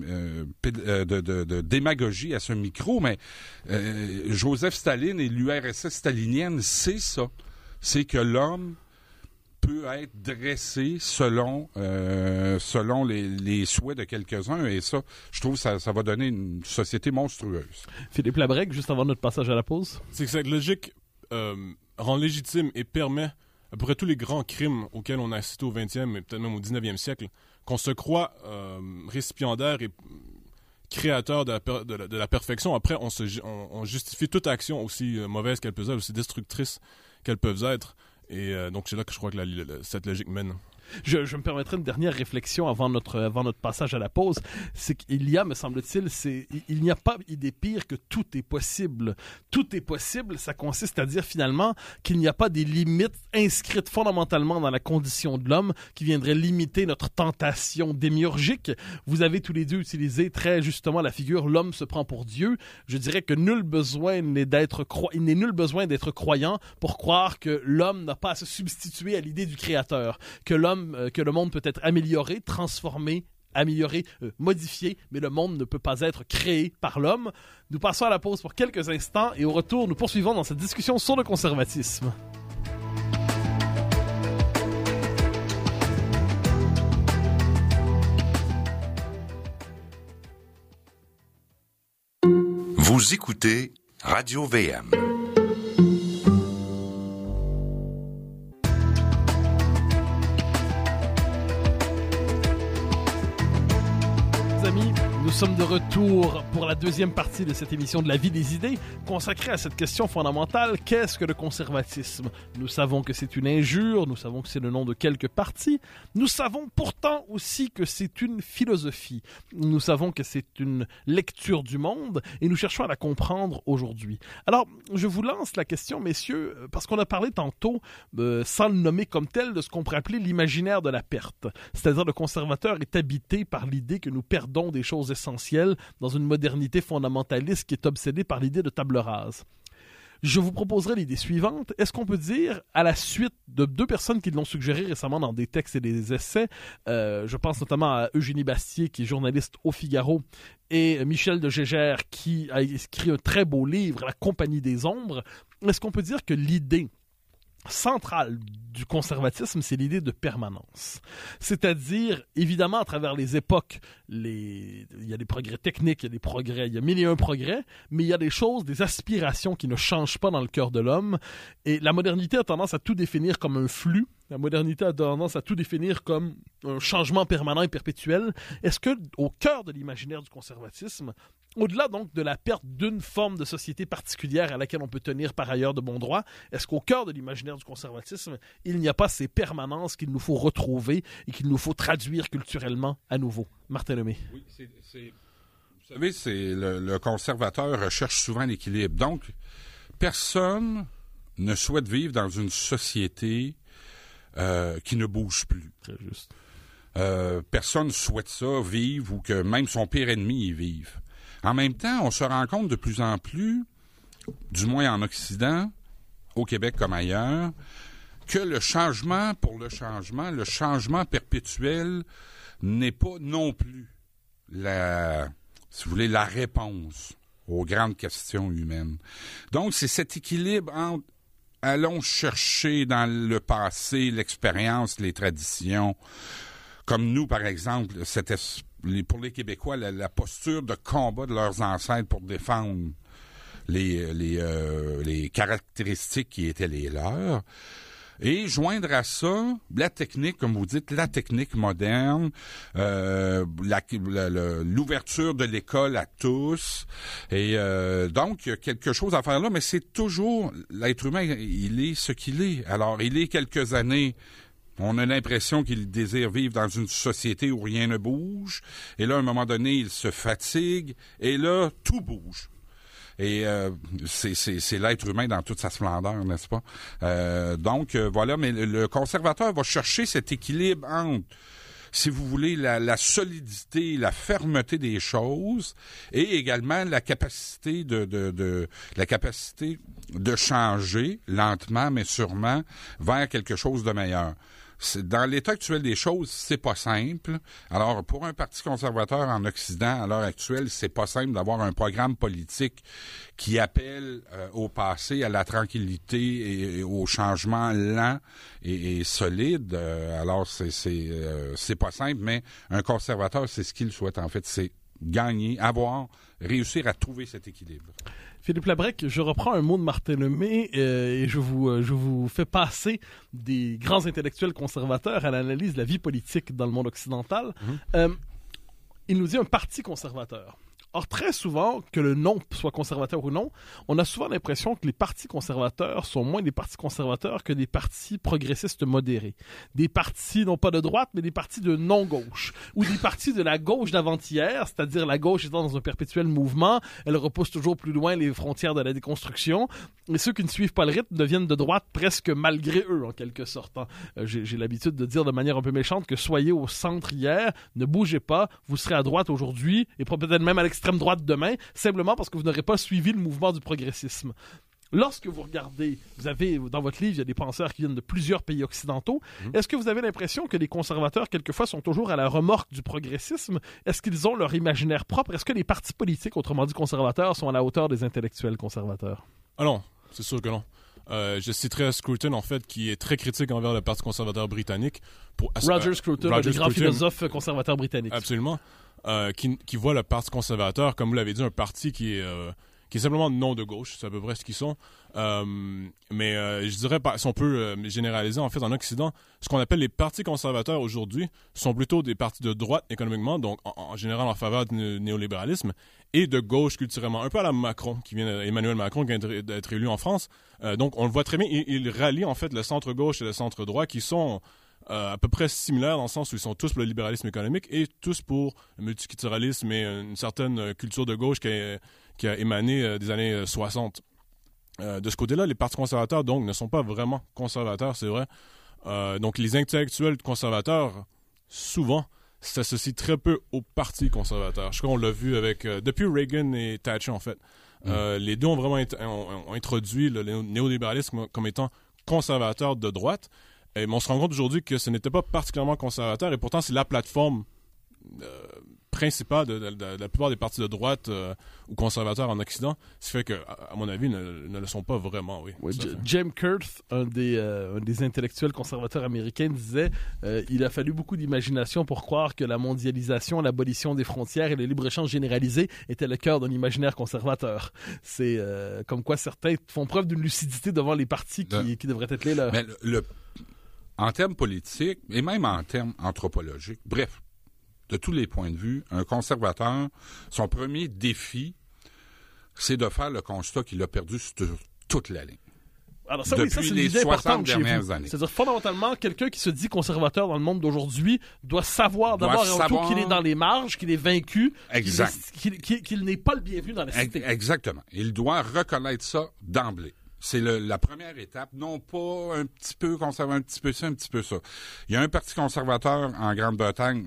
démagogie à ce micro, mais Joseph Staline et l'URSS stalinienne, c'est ça. C'est que l'homme peut être dressé selon les souhaits de quelques-uns, et ça, je trouve que ça va donner une société monstrueuse. Philippe Labrec, juste avant notre passage à la pause. C'est que cette logique rend légitime et permet, à peu près tous les grands crimes auxquels on a assisté au 20e et peut-être même au 19e siècle, qu'on se croit récipiendaire et créateur de la perfection. Après, on justifie toute action, aussi mauvaise qu'elle peut être, aussi destructrice qu'elles peuvent être. Et donc, c'est là que je crois que cette logique mène. Je me permettrai une dernière réflexion avant notre passage à la pause. C'est qu'il y a, me semble-t-il, il n'y a pas idée pire que tout est possible. Tout est possible, ça consiste à dire finalement qu'il n'y a pas des limites inscrites fondamentalement dans la condition de l'homme qui viendraient limiter notre tentation démiurgique. Vous avez tous les deux utilisé très justement la figure « l'homme se prend pour Dieu ». Je dirais que il n'est nul besoin d'être croyant pour croire que l'homme n'a pas à se substituer à l'idée du Créateur, que le monde peut être amélioré, transformé, modifié, mais le monde ne peut pas être créé par l'homme. Nous passons à la pause pour quelques instants et au retour, nous poursuivons dans cette discussion sur le conservatisme. Vous écoutez Radio VM. sommes de retour pour la deuxième partie de cette émission de la vie des idées, consacrée à cette question fondamentale, qu'est-ce que le conservatisme? Nous savons que c'est une injure, nous savons que c'est le nom de quelques partis, nous savons pourtant aussi que c'est une philosophie, nous savons que c'est une lecture du monde, et nous cherchons à la comprendre aujourd'hui. Alors, je vous lance la question, messieurs, parce qu'on a parlé tantôt, sans le nommer comme tel, de ce qu'on pourrait appeler l'imaginaire de la perte. C'est-à-dire, le conservateur est habité par l'idée que nous perdons des choses essentielles dans une modernité fondamentaliste qui est obsédée par l'idée de table rase. Je vous proposerai l'idée suivante. Est-ce qu'on peut dire, à la suite de deux personnes qui l'ont suggéré récemment dans des textes et des essais, je pense notamment à Eugénie Bastier, qui est journaliste au Figaro, et Michel de Gégère, qui a écrit un très beau livre, La Compagnie des Ombres, est-ce qu'on peut dire que l'idée centrale du conservatisme, c'est l'idée de permanence. C'est-à-dire, évidemment, à travers les époques, il y a des progrès techniques, il y a mille et un progrès, mais il y a des choses, des aspirations qui ne changent pas dans le cœur de l'homme. Et la modernité a tendance à tout définir comme un flux. La modernité a tendance à tout définir comme un changement permanent et perpétuel. Est-ce que, au cœur de l'imaginaire du conservatisme, au-delà donc de la perte d'une forme de société particulière à laquelle on peut tenir par ailleurs de bon droit, est-ce qu'au cœur de l'imaginaire du conservatisme, il n'y a pas ces permanences qu'il nous faut retrouver et qu'il nous faut traduire culturellement à nouveau? Martin Lemay. Oui, vous savez, le conservateur recherche souvent l'équilibre. Donc, personne ne souhaite vivre dans une société qui ne bouge plus. Très juste. Personne ne souhaite ça, vivre, ou que même son pire ennemi y vive. En même temps, on se rend compte de plus en plus, du moins en Occident, au Québec comme ailleurs, que le changement pour le changement perpétuel n'est pas non plus la réponse aux grandes questions humaines. Donc, c'est cet équilibre entre allons chercher dans le passé l'expérience, les traditions, comme nous, par exemple, pour les Québécois, la posture de combat de leurs ancêtres pour défendre les caractéristiques qui étaient les leurs, et joindre à ça la technique, comme vous dites, la technique moderne, l'ouverture de l'école à tous, et donc il y a quelque chose à faire là, mais c'est toujours l'être humain, il est ce qu'il est. Alors, il est quelques années. On a l'impression qu'il désire vivre dans une société où rien ne bouge. Et là, à un moment donné, il se fatigue. Et là, tout bouge. Et c'est l'être humain dans toute sa splendeur, n'est-ce pas? Donc, voilà. Mais le conservateur va chercher cet équilibre entre, si vous voulez, la solidité, la fermeté des choses, et également la capacité de changer lentement, mais sûrement, vers quelque chose de meilleur. Dans l'état actuel des choses, c'est pas simple. Alors, pour un parti conservateur en Occident, à l'heure actuelle, c'est pas simple d'avoir un programme politique qui appelle au passé, à la tranquillité et au changement lent et solide. Alors, c'est pas simple, mais un conservateur, c'est ce qu'il souhaite, en fait. C'est gagner, réussir à trouver cet équilibre. Philippe Labrec, je reprends un mot de Martin Lemay et je vous fais passer des grands intellectuels conservateurs à l'analyse de la vie politique dans le monde occidental. Il nous dit un parti conservateur. Or, très souvent, que le nom soit conservateur ou non, on a souvent l'impression que les partis conservateurs sont moins des partis conservateurs que des partis progressistes modérés. Des partis, non pas de droite, mais des partis de non-gauche. Ou des partis de la gauche d'avant-hier, c'est-à-dire la gauche étant dans un perpétuel mouvement, elle repousse toujours plus loin les frontières de la déconstruction, et ceux qui ne suivent pas le rythme deviennent de droite presque malgré eux, en quelque sorte. J'ai l'habitude de dire de manière un peu méchante que soyez au centre hier, ne bougez pas, vous serez à droite aujourd'hui, et peut-être même à l'extrême droite demain, simplement parce que vous n'aurez pas suivi le mouvement du progressisme. Lorsque vous regardez, vous avez dans votre livre, il y a des penseurs qui viennent de plusieurs pays occidentaux. Est-ce que vous avez l'impression que les conservateurs, quelquefois, sont toujours à la remorque du progressisme? Est-ce qu'ils ont leur imaginaire propre? Est-ce que les partis politiques, autrement dit conservateurs, sont à la hauteur des intellectuels conservateurs? Ah non, c'est sûr que non. Je citerai Scruton, en fait, qui est très critique envers le Parti conservateur britannique. Roger Scruton, le grand philosophe conservateur britannique. Absolument. Qui voit le Parti conservateur, comme vous l'avez dit, un parti qui est qui est simplement non de gauche, c'est à peu près ce qu'ils sont. Mais je dirais, si on peut généraliser, en fait, en Occident, ce qu'on appelle les partis conservateurs aujourd'hui sont plutôt des partis de droite économiquement, donc en général en faveur du néolibéralisme, et de gauche culturellement, un peu à la Macron, Emmanuel Macron, qui vient d'être élu en France. Donc on le voit très bien, il rallie en fait le centre-gauche et le centre-droit qui sont à peu près similaires dans le sens où ils sont tous pour le libéralisme économique et tous pour le multiculturalisme et une certaine culture de gauche qui a émané des années 60. De ce côté-là, les partis conservateurs, donc, ne sont pas vraiment conservateurs, c'est vrai. Donc, les intellectuels conservateurs, souvent, s'associent très peu aux partis conservateurs. Je crois qu'on l'a vu depuis Reagan et Thatcher, en fait. Les deux ont vraiment ont introduit le néolibéralisme comme étant conservateur de droite. Mais on se rend compte aujourd'hui que ce n'était pas particulièrement conservateur, et pourtant, c'est la plateforme principale de la plupart des partis de droite ou conservateurs en Occident, ce qui fait que, à mon avis, ne le sont pas vraiment, oui. Ouais, James Kurth, un des intellectuels conservateurs américains, disait il a fallu beaucoup d'imagination pour croire que la mondialisation, l'abolition des frontières et le libre-échange généralisé étaient le cœur d'un imaginaire conservateur. C'est comme quoi certains font preuve d'une lucidité devant les partis qui devraient être les leurs. Mais en termes politiques, et même en termes anthropologiques, bref, de tous les points de vue, un conservateur, son premier défi, c'est de faire le constat qu'il a perdu sur toute la ligne. Alors ça, depuis ça, c'est les 60 dernières années. C'est-à-dire, fondamentalement, quelqu'un qui se dit conservateur dans le monde d'aujourd'hui doit savoir d'abord et avant tout qu'il est dans les marges, qu'il est vaincu, qu'il n'est pas le bienvenu dans la cité. Exactement. Il doit reconnaître ça d'emblée. C'est la première étape, non pas un petit peu conservateur, un petit peu ça, un petit peu ça. Il y a un parti conservateur en Grande-Bretagne,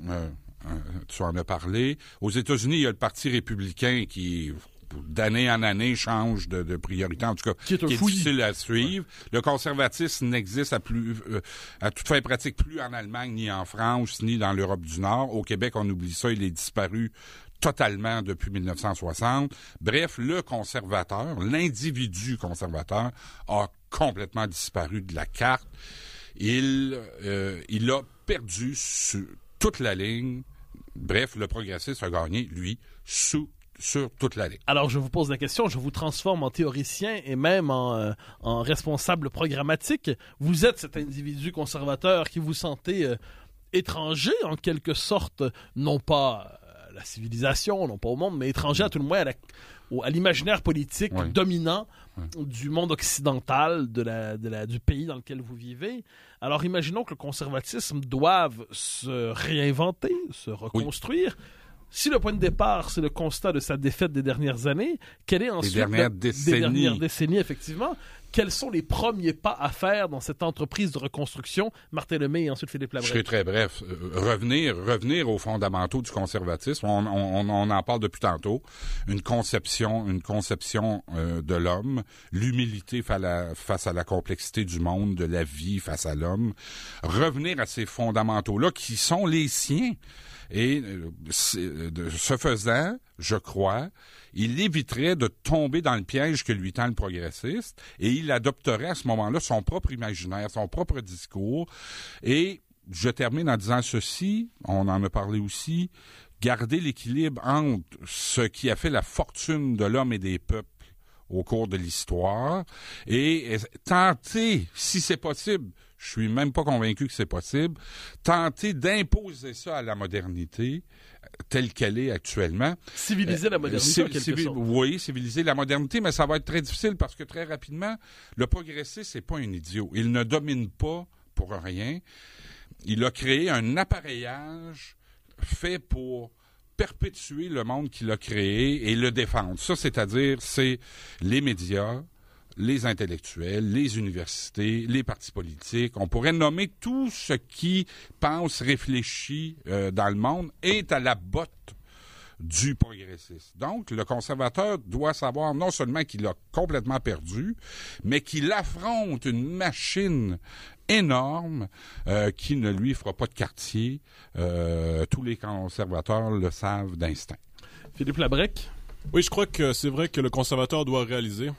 tu en as parlé. Aux États-Unis, il y a le Parti républicain qui, d'année en année, change de priorité, en tout cas, qui est difficile à suivre. Ouais. Le conservatisme n'existe à toute fin pratique plus en Allemagne, ni en France, ni dans l'Europe du Nord. Au Québec, on oublie ça, il est disparu totalement depuis 1960. Bref, le conservateur, l'individu conservateur, a complètement disparu de la carte. Il a perdu sur toute la ligne. Bref, le progressiste a gagné, lui, sur toute la ligne. Alors, je vous pose la question, je vous transforme en théoricien et même en responsable programmatique. Vous êtes cet individu conservateur qui vous sentez étranger, en quelque sorte, non pas la civilisation, non pas au monde, mais étranger à tout le moins à l'imaginaire politique dominant du monde occidental, du pays dans lequel vous vivez. Alors imaginons que le conservatisme doive se réinventer, se reconstruire. Oui. Si le point de départ, c'est le constat de sa défaite des dernières années, quelle est ensuite des dernières décennies, effectivement, quels sont les premiers pas à faire dans cette entreprise de reconstruction? Martin Lemay et ensuite Philippe Labrec. Je serai très bref. Revenir aux fondamentaux du conservatisme. On en parle depuis tantôt. Une conception de l'homme, l'humilité face à la complexité du monde, de la vie face à l'homme. Revenir à ces fondamentaux-là qui sont les siens. Et ce faisant, je crois, il éviterait de tomber dans le piège que lui tend le progressiste et il adopterait à ce moment-là son propre imaginaire, son propre discours. Et je termine en disant ceci, on en a parlé aussi, garder l'équilibre entre ce qui a fait la fortune de l'homme et des peuples au cours de l'histoire et tenter, si c'est possible, je suis même pas convaincu que c'est possible, tenter d'imposer ça à la modernité telle qu'elle est actuellement. Civiliser la modernité, en quelque sorte. Oui, civiliser la modernité, mais ça va être très difficile parce que très rapidement, le progressiste, c'est pas un idiot. Il ne domine pas pour rien. Il a créé un appareillage fait pour perpétuer le monde qu'il a créé et le défendre. Ça, c'est-à-dire, c'est les médias, les intellectuels, les universités, les partis politiques. On pourrait nommer tout ce qui pense, réfléchit dans le monde est à la botte du progressiste. Donc, le conservateur doit savoir non seulement qu'il a complètement perdu, mais qu'il affronte une machine énorme qui ne lui fera pas de quartier. Tous les conservateurs le savent d'instinct. Philippe Labrec? Oui, je crois que c'est vrai que le conservateur doit réaliser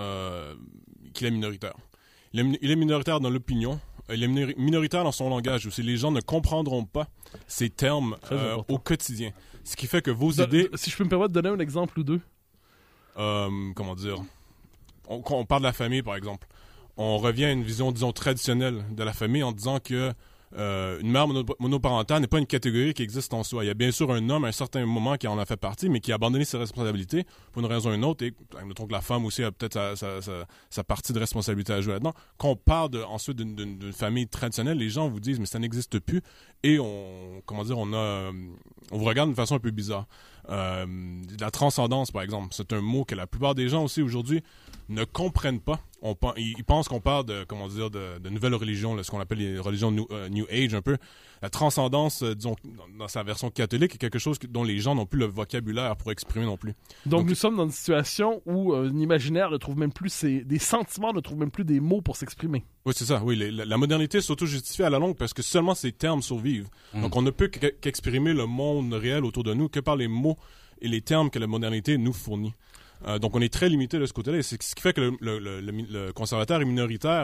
qu'il est minoritaire. Il est minoritaire dans l'opinion. Il est minoritaire dans son langage aussi. Les gens ne comprendront pas ces termes au quotidien. Ce qui fait que vos idées... Si je peux me permettre de donner un exemple ou deux. comment dire, quand on parle de la famille, par exemple, on revient à une vision, disons, traditionnelle de la famille en disant que une mère monoparentale n'est pas une catégorie qui existe en soi. Il y a bien sûr un homme à un certain moment qui en a fait partie, mais qui a abandonné ses responsabilités pour une raison ou une autre. Et admettons que la femme aussi a peut-être sa partie de responsabilité à jouer là-dedans. Quand on parle ensuite d'une famille traditionnelle, les gens vous disent mais ça n'existe plus. Et on vous regarde d'une façon un peu bizarre. La transcendance, par exemple, c'est un mot que la plupart des gens aussi aujourd'hui ne comprennent pas. Ils pensent qu'on parle de nouvelles religions, là, ce qu'on appelle les religions New Age un peu. La transcendance, disons, dans sa version catholique, est quelque chose dont les gens n'ont plus le vocabulaire pour exprimer non plus. Donc nous sommes dans une situation où un imaginaire ne trouve même plus des sentiments, ne trouve même plus des mots pour s'exprimer. Oui, c'est ça. Oui, la modernité s'auto-justifie à la longue parce que seulement ces termes survivent. Donc on ne peut qu'exprimer le monde réel autour de nous que par les mots et les termes que la modernité nous fournit. Donc on est très limité de ce côté-là. Et c'est ce qui fait que le conservateur est minoritaire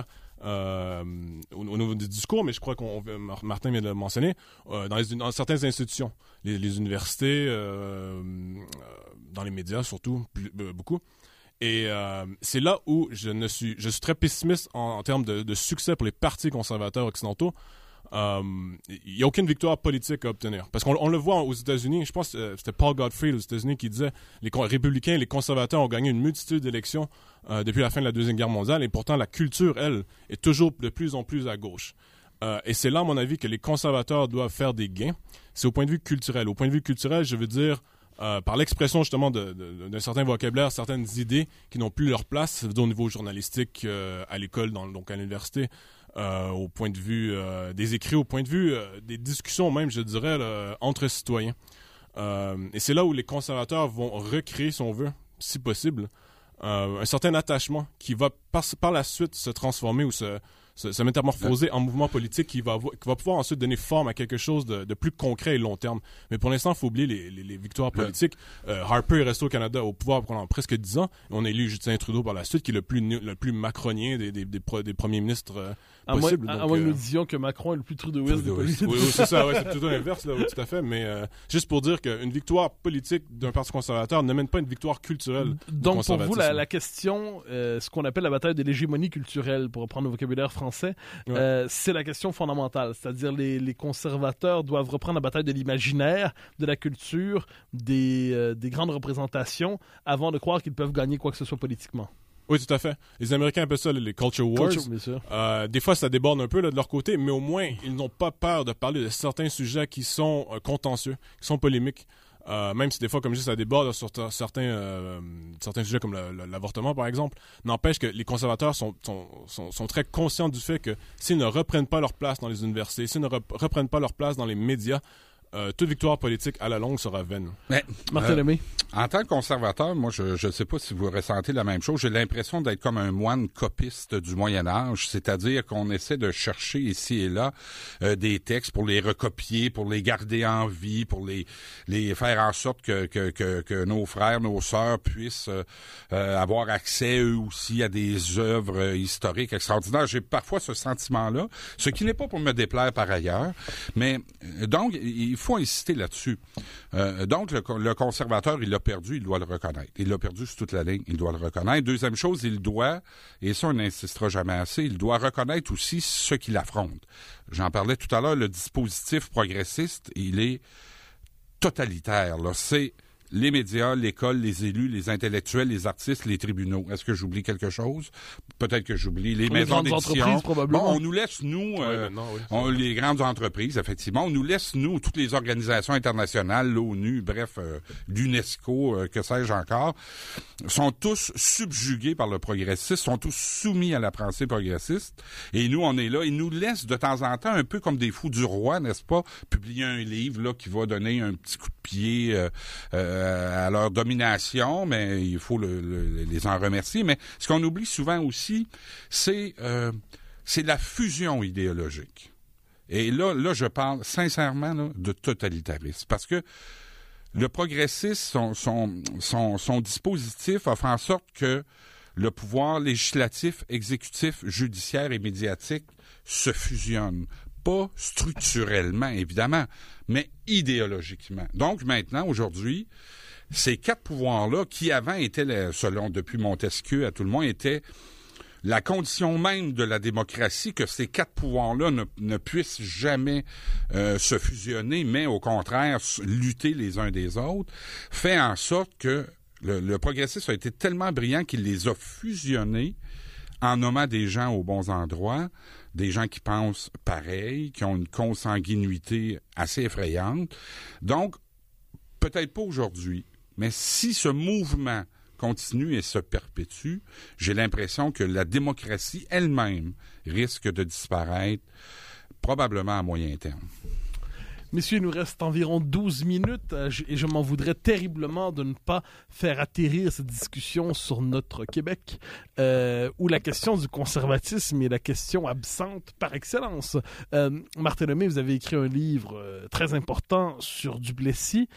au niveau du discours, mais je crois Martin vient de le mentionner, dans certaines institutions, les universités, dans les médias surtout, beaucoup. Et c'est là où je suis très pessimiste en termes de succès pour les partis conservateurs occidentaux. Il n'y a aucune victoire politique à obtenir. Parce qu'on le voit aux États-Unis, je pense que c'était Paul Gottfried aux États-Unis qui disait les républicains et les conservateurs ont gagné une multitude d'élections depuis la fin de la Deuxième Guerre mondiale et pourtant la culture, elle, est toujours de plus en plus à gauche. Et c'est là, à mon avis, que les conservateurs doivent faire des gains. C'est au point de vue culturel. Au point de vue culturel, je veux dire par l'expression justement d'un certain vocabulaire, certaines idées qui n'ont plus leur place au niveau journalistique, à l'école, donc à l'université. Au point de vue des écrits, au point de vue des discussions même, je dirais, entre citoyens. Et c'est là où les conservateurs vont recréer, si on veut, si possible, un certain attachement qui va par la suite se transformer ou se métamorphoser en mouvement politique qui va pouvoir ensuite donner forme à quelque chose de plus concret et long terme. Mais pour l'instant, il faut oublier les victoires politiques. Harper est resté au Canada au pouvoir pendant presque 10 ans. On a élu Justin Trudeau par la suite, qui est le plus macronien des premiers ministres possibles. À moins que nous disions que Macron est le plus trudeauiste des politiques. Oui, c'est ça, c'est plutôt l'inverse, là, oui, tout à fait. Mais juste pour dire qu'une victoire politique d'un parti conservateur ne mène pas une victoire culturelle. Donc pour vous, la question, ce qu'on appelle la bataille de l'hégémonie culturelle, pour reprendre le vocabulaire français, c'est la question fondamentale. C'est-à-dire les conservateurs doivent reprendre la bataille de l'imaginaire, de la culture, des grandes représentations, avant de croire qu'ils peuvent gagner quoi que ce soit politiquement. Oui, tout à fait. Les Américains appellent ça les culture wars. Bien sûr. Des fois, ça déborde un peu de leur côté, mais au moins, ils n'ont pas peur de parler de certains sujets qui sont contentieux, qui sont polémiques. Même si des fois, comme je dis, ça déborde sur certains sujets comme l'avortement, par exemple, n'empêche que les conservateurs sont très conscients du fait que s'ils ne reprennent pas leur place dans les universités, s'ils ne reprennent pas leur place dans les médias, toute victoire politique à la longue sera vaine. Mais, Martin Lemay. En tant que conservateur, moi, je ne sais pas si vous ressentez la même chose. J'ai l'impression d'être comme un moine copiste du Moyen-Âge, c'est-à-dire qu'on essaie de chercher ici et là des textes pour les recopier, pour les garder en vie, pour les faire en sorte que nos frères, nos sœurs puissent avoir accès eux aussi à des œuvres historiques extraordinaires. J'ai parfois ce sentiment-là, ce qui n'est pas pour me déplaire par ailleurs, mais donc il faut insister là-dessus. Donc le conservateur, il l'a perdu, il doit le reconnaître. Il l'a perdu sur toute la ligne, il doit le reconnaître. Deuxième chose, il doit, et ça on n'insistera jamais assez, il doit reconnaître aussi ce qu'il affronte. J'en parlais tout à l'heure, le dispositif progressiste, il est totalitaire, là. C'est les médias, l'école, les élus, les intellectuels, les artistes, les tribunaux. Est-ce que j'oublie quelque chose? Peut-être que j'oublie les maisons d'édition. Probablement. Bon, on nous laisse, nous, les grandes entreprises, effectivement, on nous laisse, nous, toutes les organisations internationales, l'ONU, bref, l'UNESCO, que sais-je encore, sont tous subjugués par le progressisme, sont tous soumis à la pensée progressiste. Et nous, on est là. Ils nous laissent de temps en temps, un peu comme des fous du roi, n'est-ce pas, publier un livre là qui va donner un petit coup de pied à leur domination, mais il faut les en remercier. Mais ce qu'on oublie souvent aussi, c'est la fusion idéologique. Et là, je parle sincèrement là, de totalitarisme, parce que le progressisme, son dispositif a fait en sorte que le pouvoir législatif, exécutif, judiciaire et médiatique se fusionnent. Pas structurellement, évidemment, mais idéologiquement. Donc maintenant, aujourd'hui, ces 4 pouvoirs-là, qui avant étaient, selon depuis Montesquieu à tout le monde, étaient la condition même de la démocratie, que ces 4 pouvoirs-là ne puissent jamais se fusionner, mais au contraire lutter les uns des autres, fait en sorte que le progressisme a été tellement brillant qu'il les a fusionnés en nommant des gens aux bons endroits, des gens qui pensent pareil, qui ont une consanguinité assez effrayante. Donc, peut-être pas aujourd'hui, mais si ce mouvement continue et se perpétue, j'ai l'impression que la démocratie elle-même risque de disparaître, probablement à moyen terme. Messieurs, il nous reste environ 12 minutes et je m'en voudrais terriblement de ne pas faire atterrir cette discussion sur notre Québec, où la question du conservatisme est la question absente par excellence. Martin Lemay, vous avez écrit un livre très important sur Duplessis,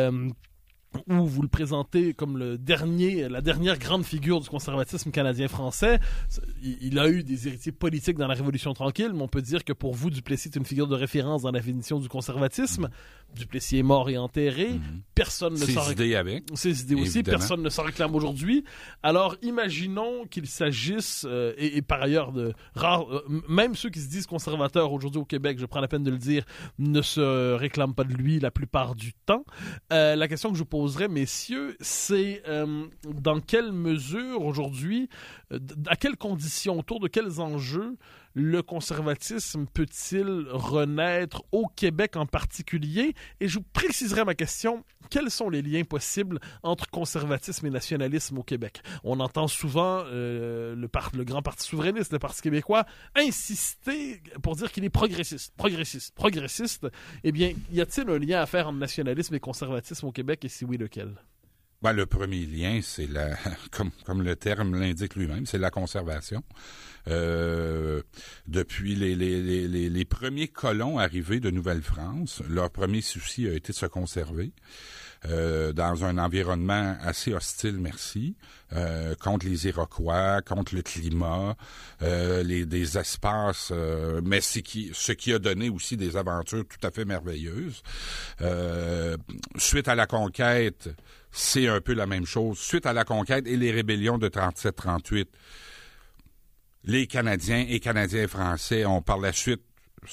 où vous le présentez comme la dernière grande figure du conservatisme canadien-français. Il a eu des héritiers politiques dans la Révolution tranquille, mais on peut dire que pour vous, Duplessis est une figure de référence dans la définition du conservatisme. Duplessis est mort et enterré. Personne ne s'en réclame. Ses idées aussi. Évidemment. Personne ne s'en réclame aujourd'hui. Alors, imaginons qu'il s'agisse, et par ailleurs, de rares, même ceux qui se disent conservateurs aujourd'hui au Québec, je prends la peine de le dire, ne se réclament pas de lui la plupart du temps. La question que je poserais, messieurs, c'est dans quelle mesure aujourd'hui, à quelles conditions, autour de quels enjeux le conservatisme peut-il renaître au Québec en particulier? Et je vous préciserai ma question, quels sont les liens possibles entre conservatisme et nationalisme au Québec? On entend souvent le grand parti souverainiste, le Parti québécois, insister pour dire qu'il est progressiste. Eh bien, y a-t-il un lien à faire entre nationalisme et conservatisme au Québec, et si oui, lequel? Ben, le premier lien, c'est comme le terme l'indique lui-même, c'est la conservation. Depuis les premiers colons arrivés de Nouvelle-France, leur premier souci a été de se conserver dans un environnement assez hostile, merci, contre les Iroquois, contre le climat, des espaces, mais ce qui a donné aussi des aventures tout à fait merveilleuses. Suite à la conquête, c'est un peu la même chose. Suite à la conquête et les rébellions de 37-38, les Canadiens et Canadiens français sont par la suite,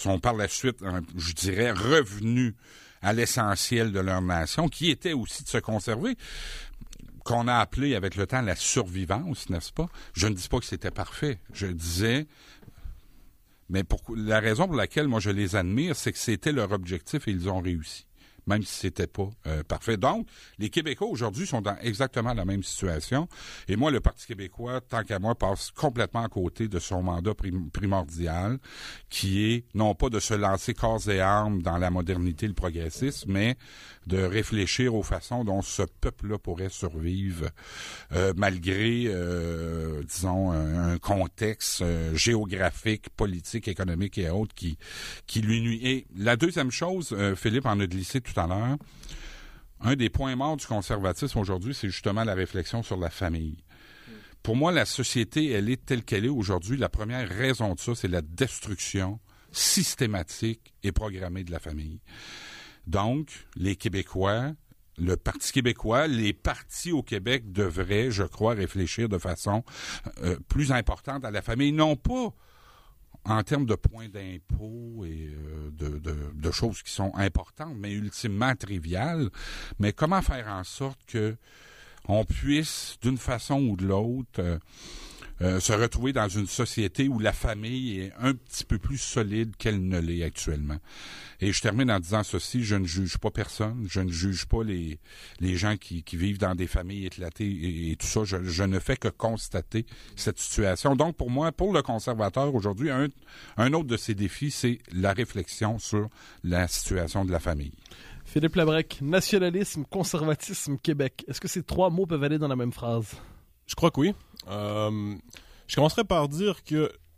je dirais, revenus à l'essentiel de leur nation, qui était aussi de se conserver, qu'on a appelé avec le temps la survivance, n'est-ce pas? Je ne dis pas que c'était parfait. Je disais, mais la raison pour laquelle moi je les admire, c'est que c'était leur objectif et ils ont réussi, même si c'était pas parfait. Donc, les Québécois aujourd'hui sont dans exactement la même situation. Et moi, le Parti québécois, tant qu'à moi, passe complètement à côté de son mandat primordial, qui est non pas de se lancer corps et âme dans la modernité, le progressisme, mais de réfléchir aux façons dont ce peuple-là pourrait survivre malgré, disons, un contexte géographique, politique, économique et autres qui lui nuit. Et la deuxième chose, Philippe en a glissé tout à l'heure, un des points morts du conservatisme aujourd'hui, c'est justement la réflexion sur la famille. Pour moi, la société, elle est telle qu'elle est aujourd'hui. La première raison de ça, c'est la destruction systématique et programmée de la famille. Donc, les Québécois, le Parti québécois, les partis au Québec devraient, je crois, réfléchir de façon plus importante à la famille, non pas en termes de points d'impôt et de choses qui sont importantes, mais ultimement triviales. Mais comment faire en sorte que on puisse, d'une façon ou de l'autre, se retrouver dans une société où la famille est un petit peu plus solide qu'elle ne l'est actuellement. Et je termine en disant ceci, je ne juge pas personne, je ne juge pas les gens qui vivent dans des familles éclatées et tout ça, je ne fais que constater cette situation. Donc pour moi, pour le conservateur aujourd'hui, un autre de ces défis, c'est la réflexion sur la situation de la famille. Philippe Labrec, nationalisme, conservatisme, Québec. Est-ce que ces trois mots peuvent aller dans la même phrase? Je crois que oui. Je commencerai par dire que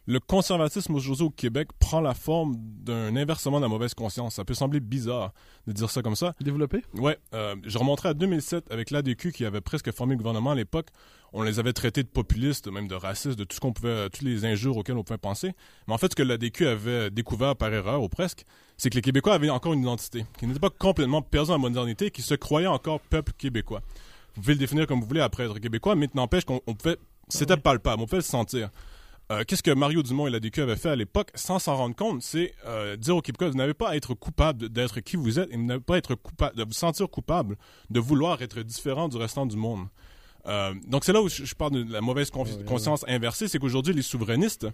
le conservatisme aujourd'hui au Québec prend la forme d'un inversement de la mauvaise conscience. Ça peut sembler bizarre de dire ça comme ça. Développé? Ouais, je remonterai à 2007 avec l'ADQ qui avait presque formé le gouvernement à l'époque. On les avait traités de populistes, même de racistes, de tout ce qu'on pouvait, toutes les injures auxquelles on pouvait penser. Mais en fait, ce que l'ADQ avait découvert par erreur, ou presque, c'est que les Québécois avaient encore une identité, qui n'était pas complètement perdue dans la modernité, qui se croyait encore peuple québécois. Vous pouvez le définir comme vous voulez après être québécois, mais n'empêche qu'on pouvait, c'était palpable, on pouvait le sentir. Qu'est-ce que Mario Dumont et l'ADQ avaient fait à l'époque, sans s'en rendre compte, c'est dire aux Québécois, vous n'avez pas à être coupable d'être qui vous êtes et vous n'avez pas à être coupable, de vous sentir coupable de vouloir être différent du restant du monde. Donc c'est là où je parle de la mauvaise conscience inversée, c'est qu'aujourd'hui les souverainistes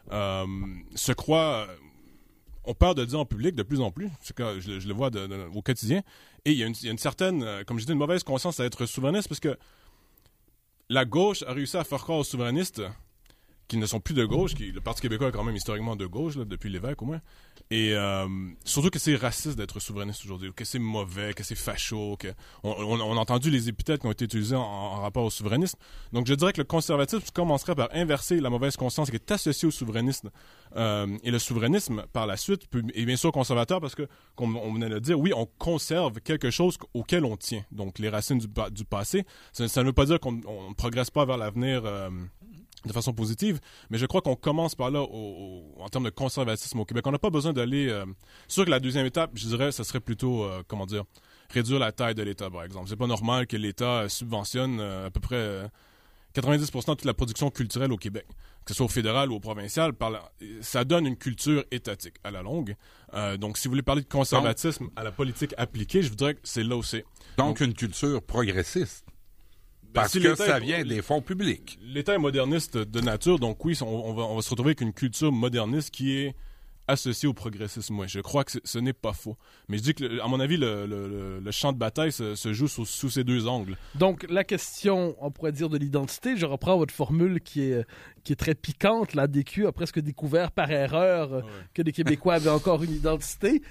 se croient, ont peur de le dire en public de plus en plus, c'est que je le vois au quotidien, et il y a une certaine, comme je dis, une mauvaise conscience à être souverainiste parce que la gauche a réussi à faire croire aux souverainistes qui ne sont plus de gauche, le Parti québécois est quand même historiquement de gauche, là, depuis l'évêque au moins, et surtout que c'est raciste d'être souverainiste aujourd'hui, que c'est mauvais, que c'est facho, on a entendu les épithètes qui ont été utilisées en rapport aux souverainistes. Donc je dirais que le conservatisme commencerait par inverser la mauvaise conscience qui est associée au souverainisme, et le souverainisme, par la suite, est bien sûr conservateur parce que, comme on venait de le dire, oui, on conserve quelque chose auquel on tient, donc les racines du passé. Ça ne veut pas dire qu'on ne progresse pas vers l'avenir de façon positive, mais je crois qu'on commence par là en termes de conservatisme au Québec. On n'a pas besoin d'aller... C'est sûr que la deuxième étape, je dirais, ça serait plutôt, réduire la taille de l'État, par exemple. C'est pas normal que l'État subventionne à peu près 90% de toute la production culturelle au Québec, que ce soit au fédéral ou au provincial. Ça donne une culture étatique à la longue. Donc, si vous voulez parler de conservatisme à la politique appliquée, je vous dirais que c'est là où c'est. Donc une culture progressiste. Parce que ça vient des fonds publics. L'État est moderniste de nature, donc oui, on va se retrouver avec une culture moderniste qui est associée au progressisme. Ouais, je crois que ce n'est pas faux. Mais je dis que, à mon avis, le champ de bataille se joue sous ces deux angles. Donc, la question, on pourrait dire, de l'identité, je reprends votre formule qui est très piquante. L'ADQ a presque découvert par erreur que les Québécois avaient encore une identité.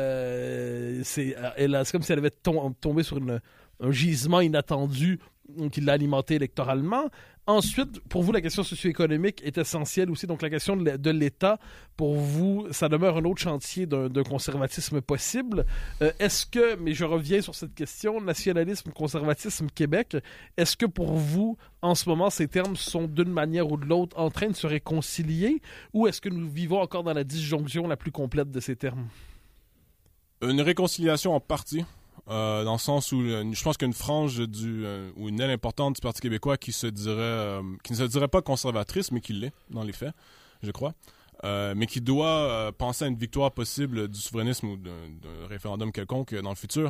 C'est comme si elle avait tombé sur un gisement inattendu qui l'a alimenté électoralement. Ensuite, pour vous, la question socio-économique est essentielle aussi. Donc, la question de l'État, pour vous, ça demeure un autre chantier d'un conservatisme possible. Est-ce que, mais je reviens sur cette question, nationalisme, conservatisme, Québec, est-ce que pour vous, en ce moment, ces termes sont d'une manière ou de l'autre en train de se réconcilier, ou est-ce que nous vivons encore dans la disjonction la plus complète de ces termes? Une réconciliation en partie. Dans le sens où je pense qu'une frange ou une aile importante du Parti québécois qui ne se dirait pas conservatrice, mais qui l'est dans les faits, je crois, mais qui doit penser à une victoire possible du souverainisme ou d'un référendum quelconque dans le futur,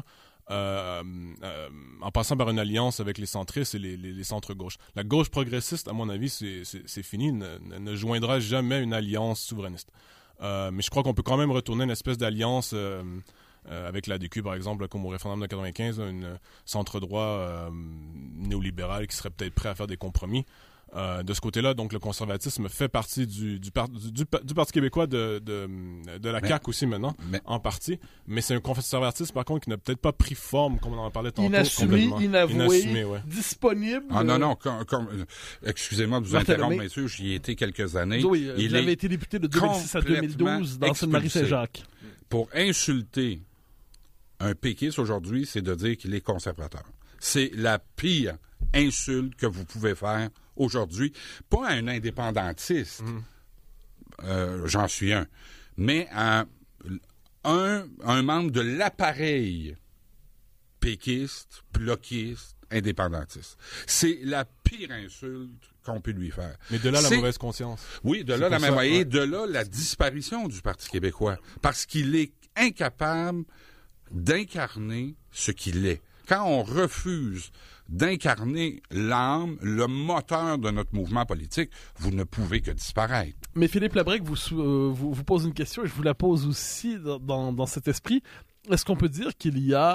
en passant par une alliance avec les centristes et les centres-gauches. La gauche progressiste, à mon avis, c'est fini, ne joindra jamais une alliance souverainiste. Mais je crois qu'on peut quand même retourner à une espèce d'alliance avec l'ADQ, par exemple, comme au référendum de 95, une centre-droit néolibéral qui serait peut-être prêt à faire des compromis. De ce côté-là, donc, le conservatisme fait partie du Parti québécois de la CAQ aussi maintenant, en partie. Mais c'est un conservatisme, par contre, qui n'a peut-être pas pris forme, comme on en parlait tantôt. Inassumé, inavoué, ouais. disponible. Ah non, excusez-moi de vous interrompre, messieurs, j'y ai été quelques années. Oui, il avait été député de 2006 à 2012 dans Sainte-Marie-Saint-Jacques. Pour insulter un péquiste aujourd'hui, c'est de dire qu'il est conservateur. C'est la pire insulte que vous pouvez faire aujourd'hui. Pas à un indépendantiste, j'en suis un, mais à un membre de l'appareil péquiste, bloquiste, indépendantiste. C'est la pire insulte qu'on peut lui faire. Mais de là, la mauvaise conscience. Oui, de là, la même et de là, la disparition du Parti québécois. Parce qu'il est incapable d'incarner ce qu'il est. Quand on refuse d'incarner l'âme, le moteur de notre mouvement politique, vous ne pouvez que disparaître. Mais Philippe Labrec vous pose une question et je vous la pose aussi dans cet esprit. Est-ce qu'on peut dire qu'il y a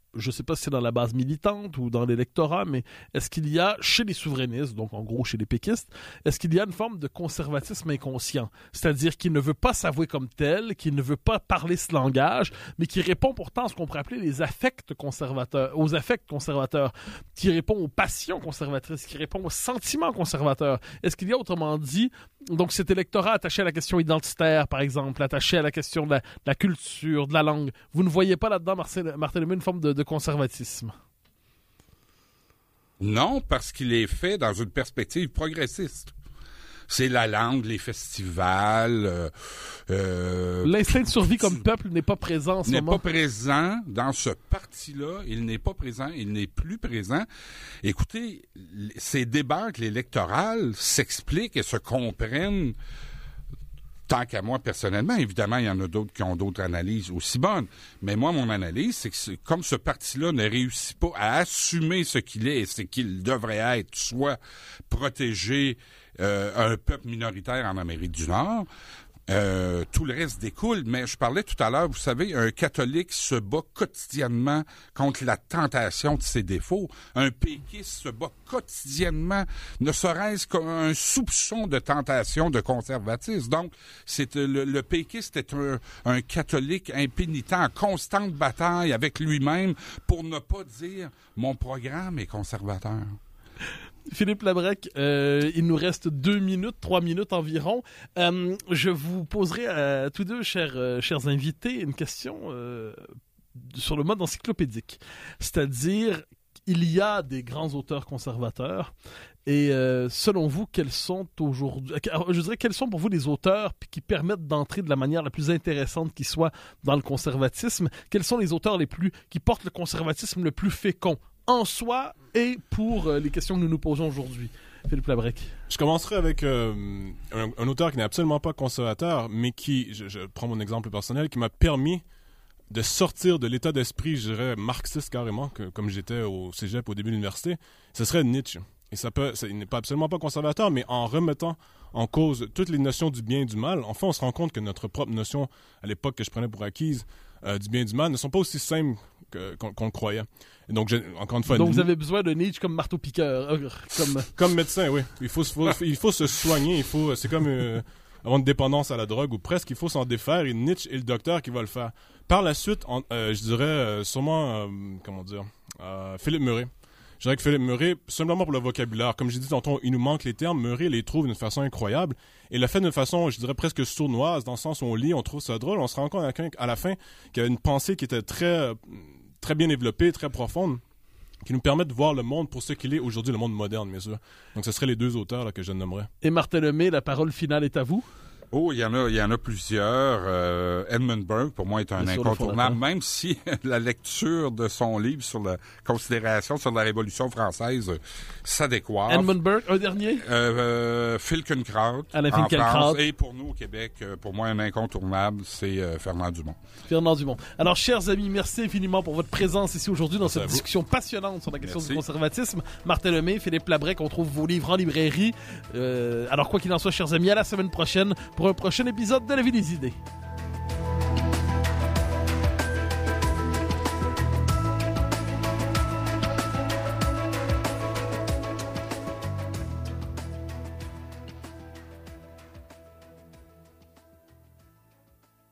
je ne sais pas si c'est dans la base militante ou dans l'électorat, mais est-ce qu'il y a chez les souverainistes, donc en gros chez les péquistes, est-ce qu'il y a une forme de conservatisme inconscient? C'est-à-dire qu'il ne veut pas s'avouer comme tel, qu'il ne veut pas parler ce langage, mais qui répond pourtant à ce qu'on pourrait appeler les affects conservateurs, aux affects conservateurs, qui répond aux passions conservatrices, qui répond aux sentiments conservateurs. Est-ce qu'il y a, autrement dit, donc cet électorat attaché à la question identitaire, par exemple, attaché à la question de la culture, de la langue, vous ne voyez pas là-dedans, Martin Lemay, une forme de conservatisme? Non, parce qu'il est fait dans une perspective progressiste. C'est la langue, les festivals. L'instinct de survie comme peuple n'est pas présent en ce moment. N'est pas présent dans ce parti-là. Il n'est pas présent. Il n'est plus présent. Écoutez, ces débâcles électorales s'expliquent et se comprennent. Tant qu'à moi, personnellement, évidemment, il y en a d'autres qui ont d'autres analyses aussi bonnes. Mais moi, mon analyse, c'est que comme ce parti-là ne réussit pas à assumer ce qu'il est et ce qu'il devrait être, soit protéger un peuple minoritaire en Amérique du Nord, tout le reste découle. Mais je parlais tout à l'heure, vous savez, un catholique se bat quotidiennement contre la tentation de ses défauts. Un péquiste se bat quotidiennement, ne serait-ce qu'un soupçon de tentation de conservatisme. Donc, le péquiste est un catholique impénitent, en constante bataille avec lui-même pour ne pas dire « mon programme est conservateur ». Philippe Labrec, il nous reste 3 minutes environ. Je vous poserai à tous deux, chers invités, une question sur le mode encyclopédique. C'est-à-dire, il y a des grands auteurs conservateurs et selon vous, quels sont pour vous les auteurs qui permettent d'entrer de la manière la plus intéressante qui soit dans le conservatisme? Quels sont les auteurs qui portent le conservatisme le plus fécond en soi et pour les questions que nous nous posons aujourd'hui? Philippe Labrec. Je commencerai avec un auteur qui n'est absolument pas conservateur, mais qui, je prends mon exemple personnel, qui m'a permis de sortir de l'état d'esprit, je dirais, marxiste carrément, comme j'étais au cégep au début de l'université. Ce serait Nietzsche. Et il n'est pas absolument pas conservateur, mais en remettant en cause toutes les notions du bien et du mal, enfin, on se rend compte que notre propre notion, à l'époque que je prenais pour acquise, du bien et du mal, ne sont pas aussi simples qu'on le croyait. Et donc, encore une fois... Donc, vous avez besoin de Nietzsche comme marteau-piqueur. Comme médecin, oui. Il faut se soigner. C'est comme avoir une dépendance à la drogue, ou presque. Il faut s'en défaire. Et Nietzsche est le docteur qui va le faire. Par la suite, je dirais sûrement... Philippe Murray. Je dirais que Philippe Murray, simplement pour le vocabulaire, comme j'ai dit tantôt, il nous manque les termes. Murray les trouve d'une façon incroyable. Et le fait d'une façon, je dirais, presque sournoise, dans le sens où on lit, on trouve ça drôle. On se rend compte à la fin qu'il y avait une pensée qui était très, très bien développée, très profonde, qui nous permet de voir le monde pour ce qu'il est aujourd'hui, le monde moderne, bien sûr. Donc, ce seraient les deux auteurs là, que je nommerais. Et Martin Lemay, la parole finale est à vous. Oh, il y en a plusieurs. Edmund Burke, pour moi, est un incontournable, même si la lecture de son livre sur la considération sur la Révolution française s'adéquate. Edmund Burke, un dernier? Finkielkraut. Alain en Finkielkraut. France. Et pour nous, au Québec, pour moi, un incontournable, c'est Fernand Dumont. Fernand Dumont. Alors, chers amis, merci infiniment pour votre présence ici aujourd'hui dans cette discussion passionnante sur la question du conservatisme. Martin Lemay, Philippe Labrec, on trouve vos livres en librairie. Alors, quoi qu'il en soit, chers amis, à la semaine prochaine pour un prochain épisode de La Vie des idées.